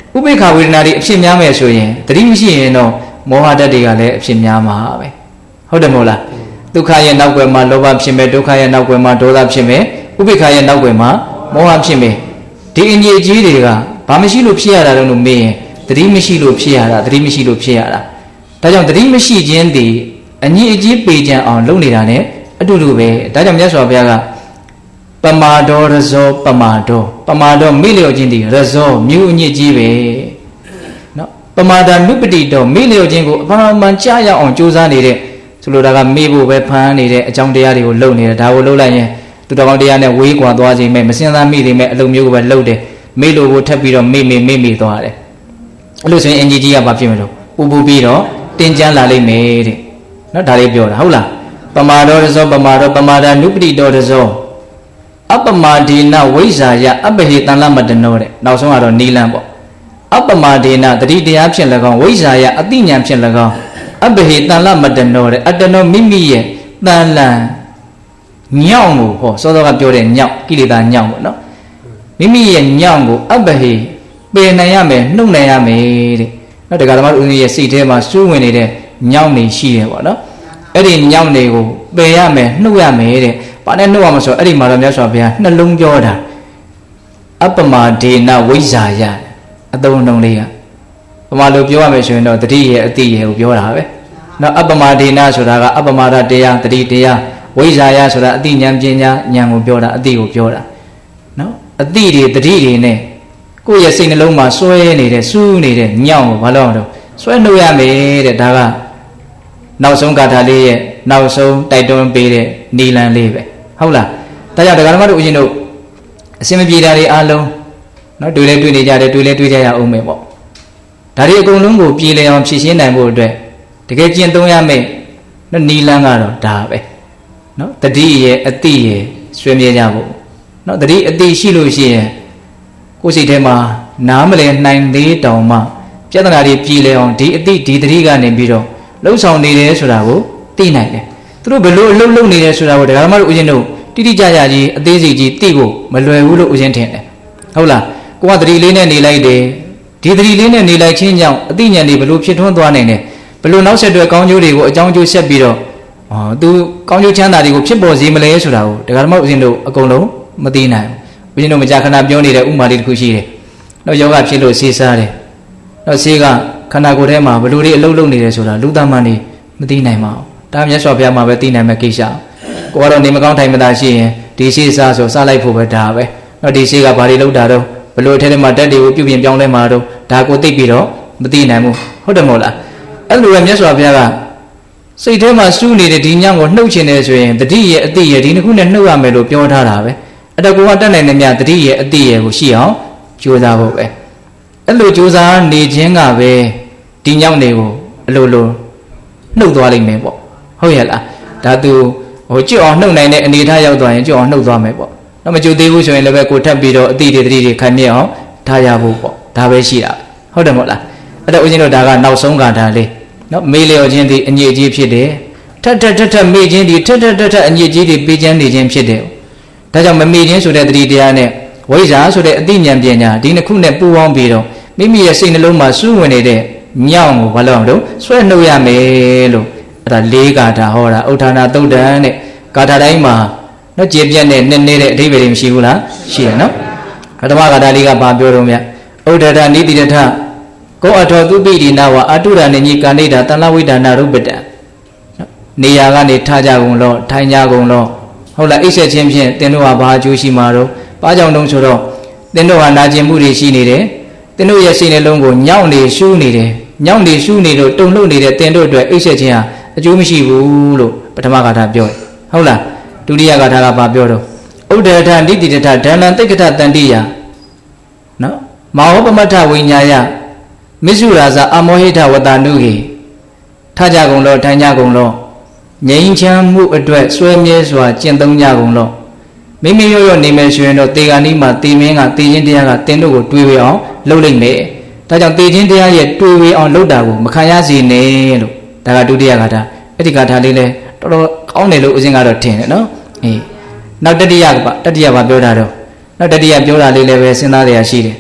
ဥပိ္ပခဝေဒနာတွေအဖြစ်များမယ်ဆိုရင်တတိမရှိရင်တော့မောဟဓာတ်တွေကလည်းအဖြစ်များမှာပဲဟုတ်တယ်မို့လားဒုက္ခရဲ့နောက်ွယ်မှာလောဘဖြစ်မယ်ဒုက္ခရဲ့နောက်ွယ်မှာဒေါသဖြစ်မယ်ဥပိ္ပခရဲ့နောက်ွယ်မှာမောဟဖြစ်မယ်ဒီအငြိအကြီးတွေကဘာမရှိလို့ဖြစ်ရတာလို့မေးရင်တတိမရှိလို့ဖြစ်ရတာတတိမရှိလို့ဖြစ်ရတာဒါကြောင့်တတိမရှိခြင်းဒီအငြိအကြီးပေကြံအောင်လုပ်နေတာ ਨੇ အတူတူပဲဒါကြောင့်မြတ်စွာဘုရားကပမာဒောရဇောပမာဒောမိလျော့ခြင်းဒီရဇောမြူအညစ်ကြီးပဲနော်ပမာဒနုပတိတောမိလျော့ခြင်းကိုအမှန်ကြားရအောင်ကြိုးစားနေတဲ့ဆိုလိုတာကမေ့ဖို့ပဲဖမ်းနေတဲ့အကြောင်းတရားတွေကိုလုပ်နေတာဒါကိုလုပ်လိုက်ရင်သူတော်ကောင်းတရားနဲ့ဝေးကွာသွားခြင်းမဲ့မစင်သားမိတွေမဲ့အလုံးမျိုးကိုပဲလုပ်တယ်မေ့လို့ကိုထပ်ပြီးတော့မေ့သွားတယ်အဲ့လိုဆိုရင်အင်ကြီးကြီးကဘာဖြစ်မလို့ပူပြီးတော့တင်ကြမ်းလာလိမ့်မယ်တဲ့နော်ဒါလေးပြောတာဟုတ်လားပမာဒောရဇောပမာဒနုပတိတောရဇောအပမဒေနဝိဇ္ဇာယအပဟိတံလမတနောတဲ့နောက်ဆုံးကတော့နီလန်းပေါ့အပမဒေနတတိတရားဖြင့်၎င်းဝိဇ္ဇာယအတိညာဖြင့်၎င်းအပဟိတံလမတနောတဲ့အတနောမိမိရဲ့တန်လန်ညောင်းကိုဟောစောစောကပြောတဲ့ညောင်းကိလေသာညောင်းပေါ့နော်မိမိရဲ့ညောင်းကိုအပဟိပယ်နိုင်ရမယ်နှုတ်နိုင်ရမယ်တဲ့နော်တရားဓမ္မဥစဉ်ရဲ့စိတ်ထဲမှာစူးဝင်နေတဲ့ညောင်းနေရှိတယ်ပေါ့နော်အဲ့ဒီညောင်းတွေကိုပယ်ရမယ်နှုတ်ရမယ်တဲ့ဘာနဲ့နှုတ်ရမှာဆိုအဲ့ဒီမှာတော့မြတ်စွာဘုရားနှလုံးပြောတာအပမဒေနဝိဇ္ဇာယအသုံးအနှုန်းလေးကပမာလိုပြောရမယ်ဆိုရင်တော့တတိရဲ့အတိရဲ့ကိုပြောတာပဲနော်အပမဒေနဆိုတာကအပမဒတရားတတိတရားဝိဇ္ဇာယဆိုတာအတိဉာဏ်ပညာဉာဏ်ကိုပြောတာအတိကိုပြောတာနော်အတိတွေတတိတွေနဲ့ကိုယ့်ရဲ့စိတ်နှလုံးမှာစွဲနေတဲ့စူးနေတဲ့ညောင်းကိုဘာလို့အောင်တော့စွဲနှုတ်ရမယ်တဲ့ဒါကနောက်ဆုံးဂါထာလေးရဲ့နောက်ဆုံးတိုက်တွန်းပေးတဲ့နီလန်လေးပဲဟုတ်လားဒါကြောင့်တရားဓမ္မတို့ဦးဇင်းတို့အစင်မပြေတာတွေအားလုံးနော်တွေ့လဲတွေ့နေကြတယ်တွေ့လဲတွေ့ကြရအောင်မယ်ပေါ့ဒါတွေအကုန်လုံးကိုပြေလည်အောင်ဖြည့်ရှင်းနိုင်ဖို့အတွက်တကယ်ကျင့်သုံးရမယ်နော်နီလန်ကတော့ဒါပဲနော်တတိရဲ့အတိရဲ့ဆွေးမြဲကြဖို့နော်တတိအတိရှိလို့ရှိရင်ကိုယ်စိတ်ထဲမှာနားမလည်နိုင်သေးတောင်မှပြဿနာတွေပြေလည်အောင်ဒီအတိဒီတတိကနေပြီးတော့လှုပ်ဆောင်နေတယ်ဆိုတာကိုသိနိုင်တယ်သူတို့ဘယ်လိုအလုပ်လုပ်နေတယ်ဆိုတာကိုဒကာမတို့ဦးဇင်းတို့တိတိကျကျကြီးအသေးစိတ်ကြီးသိဖို့မလွယ်ဘူးလို့ဦးဇင်းထင်တယ်ဟုတ်လားကိုကသတိလေးနဲ့နေလိုက်တယ်ဒီသတိလေးနဲ့နေလိုက်ချင်းကြောင့်အသိဉာဏ်တွေဘယ်လိုဖြစ်ထွန်းသွားနိုင်တယ်ဘယ်လိုနောက်ဆက်တွဲကောင်းကျိုးတွေကိုအကြောင်းကျိုးဆက်ပြီးတော့သူကောင်းကျိုးချမ်းသာတွေကိုဖြစ်ပေါ်စေမလဲဆိုတာကိုဒကာမတို့ဦးဇင်းတို့အကုန်လုံးမသိနိုင်ဘူးဦးဇင်းတို့မကြာခဏပြောနေတဲ့ဥမာလေးတစ်ခုရှိတယ်တော့ယောဂဖြစ်လို့ဆေးစားတယ်တော့ဆေးကခန္ဓာကိုယ်ထဲမှာဘယ်လိုတွေအလုပ်လုပ်နေတယ်ဆိုတာလူသားမှန်နေမသိနိုင်ပါဘူးဒါမြတ်စွာဘုရားမှာပဲသိနိုင်မဲ့ကိစ္စကိုကတော့နေမကောင်းထိုင်မသာရှိရင်ဒီဆေးစားဆိုစားလိုက်ဖို့ပဲဒါပဲတော့ဒီဆေးကဘာတွေလုပ်တာတော့ဘယ်လိုအထက်ထဲမှာတက်တွေကိုပြုပြင်ပြောင်းလဲမှာတော့ဒါကိုသိပြီးတော့မသိနိုင်ဘူးဟုတ်တယ်မဟုတ်လားအဲ့လိုပဲမြတ်စွာဘုရားကစိတ်ထဲမှာစူးနေတဲ့ဒီညောင်းကိုနှုတ်ချင်တယ်ဆိုရင်တတိရဲ့အတိရဲ့ဒီနှစ်ခုနဲ့နှုတ်ရမယ်လို့ပြောထားတာပဲအဲ့တော့ကိုကတက်နိုင်တဲ့မြတ်တတိရဲ့အတိရဲ့ကိုရှိအောင်ကြိုးစားဖို့ပဲအဲ့လိုကြိုးစားနေခြင်းကပဲဒီညောင်းတွေကိုအလိုလိုနှုတ်သွားလိမ့်မယ်ပေါ့ဟုတ်ရဲ့လားဒါသူကြွအောင်နှုတ်နိုင်တဲ့အနေထားရောက်သွားရင်ကြွအောင်နှုတ်သွားမယ်ပေါ့တော့မကြိုသေးဘူးဆိုရင်လည်းပဲကိုထပ်ပြီးတော့အတိတွေတတိတွေခံမြဲအောင်ထားရဖို့ပေါ့ဒါပဲရှိတာဟုတ်တယ်မဟုတ်လားအဲ့တော့ဦးဇင်းတို့ဒါကနောက်ဆုံးဂါထာလေးနော်မေးလျော်ခြင်းဒီအညစ်အကြေးဖြစ်တယ်ထက်မေ့ခြင်းဒီထက်အညစ်အကြေးတွေပေးချမ်းနေခြင်းဖြစ်တယ်ဒါကြောင့်မမေ့ခြင်းဆိုတဲ့တတိတရားနဲ့ဝိဇ္ဇာဆိုတဲ့အတိဉာဏ်ပညာဒီနှစ်ခုနဲ့ပူးပေါင်းပြီးတော့မိမိရဲ့စိတ်နှလုံးမှာစူးဝင်နေတဲ့ညောင်းကိုဘာလို့အောင်လို့ဆွဲနှုတ်ရမယ်လို့အဲ့ဒါ၄ဂါထာဟောတာဥဋ္ဌာဏသုတ်တံတဲ့ဂါထာတိုင်းမှာနော်ကျေပြတ်နဲ့နည်းနည်းတဲ့အဓိပ္ပာယ်တွေမရှိဘူးလားရှိတယ်နော်ပထမဂါထာလေးကဘာပြောတော့မြတ်ဥဒ္ဒထနိတိတထကောအထောသူပိရိနာဝအတုရနေကြီးကာဏိတာတလဝိဒါနာရုပ္ပတံနေရာကနေထကြကုန်လို့ထိုင်ကြကုန်လို့ဟုတ်လားအိပ်ဆက်ခြင်းဖြင့်သင်တို့ဟာဘာအကျိုးရှိမှာတော့ဘာကြောင့်တုံးဆိုတော့သင်တို့ဟာနာကျင်မှုတွေရှိနေတယ်သင်တို့ရဲ့စိတ်နှလုံးကိုညောင်းနေရှူးနေတယ်ညောင်းနေရှူးနေလို့တုန်လှုပ်နေတဲ့သင်တို့အတွက်အိပ်ဆက်ခြင်းဟာအကျိုးမရှိဘူးလို့ပထမဂါထာပြောတယ်ဟုတ်လားဒုတိယဂါထာကဘာပြောတော့ဥဒ္ဒထနိတိတထဒဏ္ဍံတိက္ကထတန္တိယနော်မောဟပမထဝိညာယမစ္ဆုရာဇအမောဟိတဝတ္တနုကေထကြကုန်လို့ထိုင်ကြကုန်လို့ငြိမ်းချမ်းမှုအတွက်ဆွဲမြဲစွာကျင့်သုံးကြကုန်လို့မိမိရောနေမယ်ဆိုရင်တော့တေဂာနီမှာတေမင်းကတေခြင်းတရားကတင်းတို့ကိုတွေးဝေအောင်လုပ်လိုက်မယ်ဒါကြောင့်တေခြင်းတရားရဲ့တွေးဝေအောင်လုပ်တာကိုမခံရစေနဲ့လို့ဒါကဒုတိယဂါထာအဲ့ဒီဂါထာလေးလဲတော်တော်ကောင်းတယ်လို့ဦးဇင်းကတော့ထင်တယ်နော်အေးနောက်တတိယဘာပြောတာတော့နောက်တတိယပြောတာလေးလည်းပဲစဉ်းစားရရှိတယ်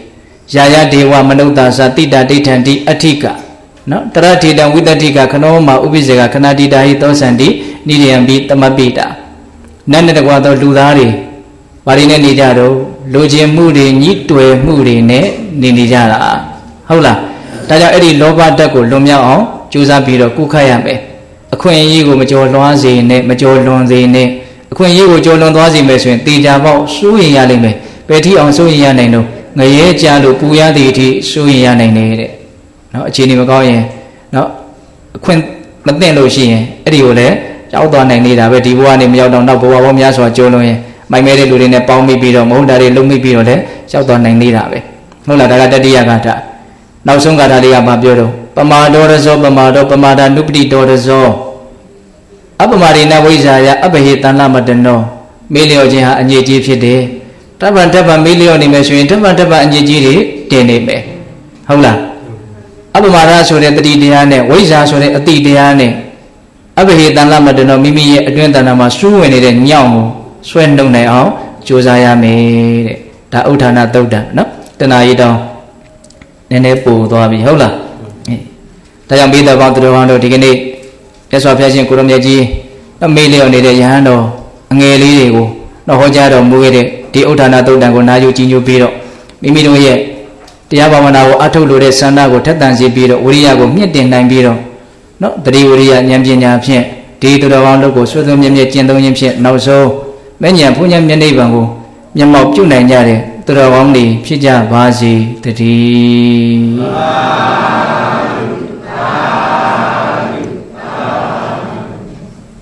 Yaya Dewa Manuta Satita Ditanti Atika. No, Taratita with Atika Kanoma Ubizega Kanadida Hitosandi, Nidiambi Tamabita. None of the Guado Ludari, Marina Nijaro, Logi Moody, Nitue Moody, Ne, Ninijara. Hola, Tada Edi Loba Dago, Lumia, Jusa Biro, Kukayame. A queen you major Lonzi, Ne, major Lonzi, Ne. A queen you Jolon Wazi Messin, Tijabo, Sui Yalime, Betty on Sui Yaneno, Naye Jalu, Puya Diti, Sui Yanene. No, Chini Magoye, no, Quint Matelo Shi, Ediole, Jaudan and Nida, Betty one in Yodon, Nabu, Mias or Joloye, my maid in a palmy beetle, Mondari, Lumi beetle, Jaudan and Nida. No, la Diagata. Now Sungata Babio, Pamado, Pamada, Nupdi Dorazo. Abamarina Wizaya, Abahitan Lamadano, Milioja and Yiji, Taban million imagine, Taban and Yiji, Denebe. Hola. Abamara so that the Diane, Wiza so that the Diane. Abahitan Lamadano, Mimi, Adventanama, Su and it, Nyamo, Swendon now, Josiah made the Utana Doda, no? Tanaida Nenepo, Dobi, Hola. Tayambida about the Rondo Tigani. That's why Fashion Kurumaji, a million in the Yano, Angeli, no Hojado, Mugere, the Utana Dodango, Nayu Jinu Biro, Mimido ye, the Abamana, Atulu, Sanago, Tatanzi Biro, Uriago, Mitin Nine Biro, no, the Uria, Yamjina Pien, T to the Rondo, Sudom Yamjin, no so, many Punyam Yanibango, Yamop Junayare, to the only Pija Bazi, the tea.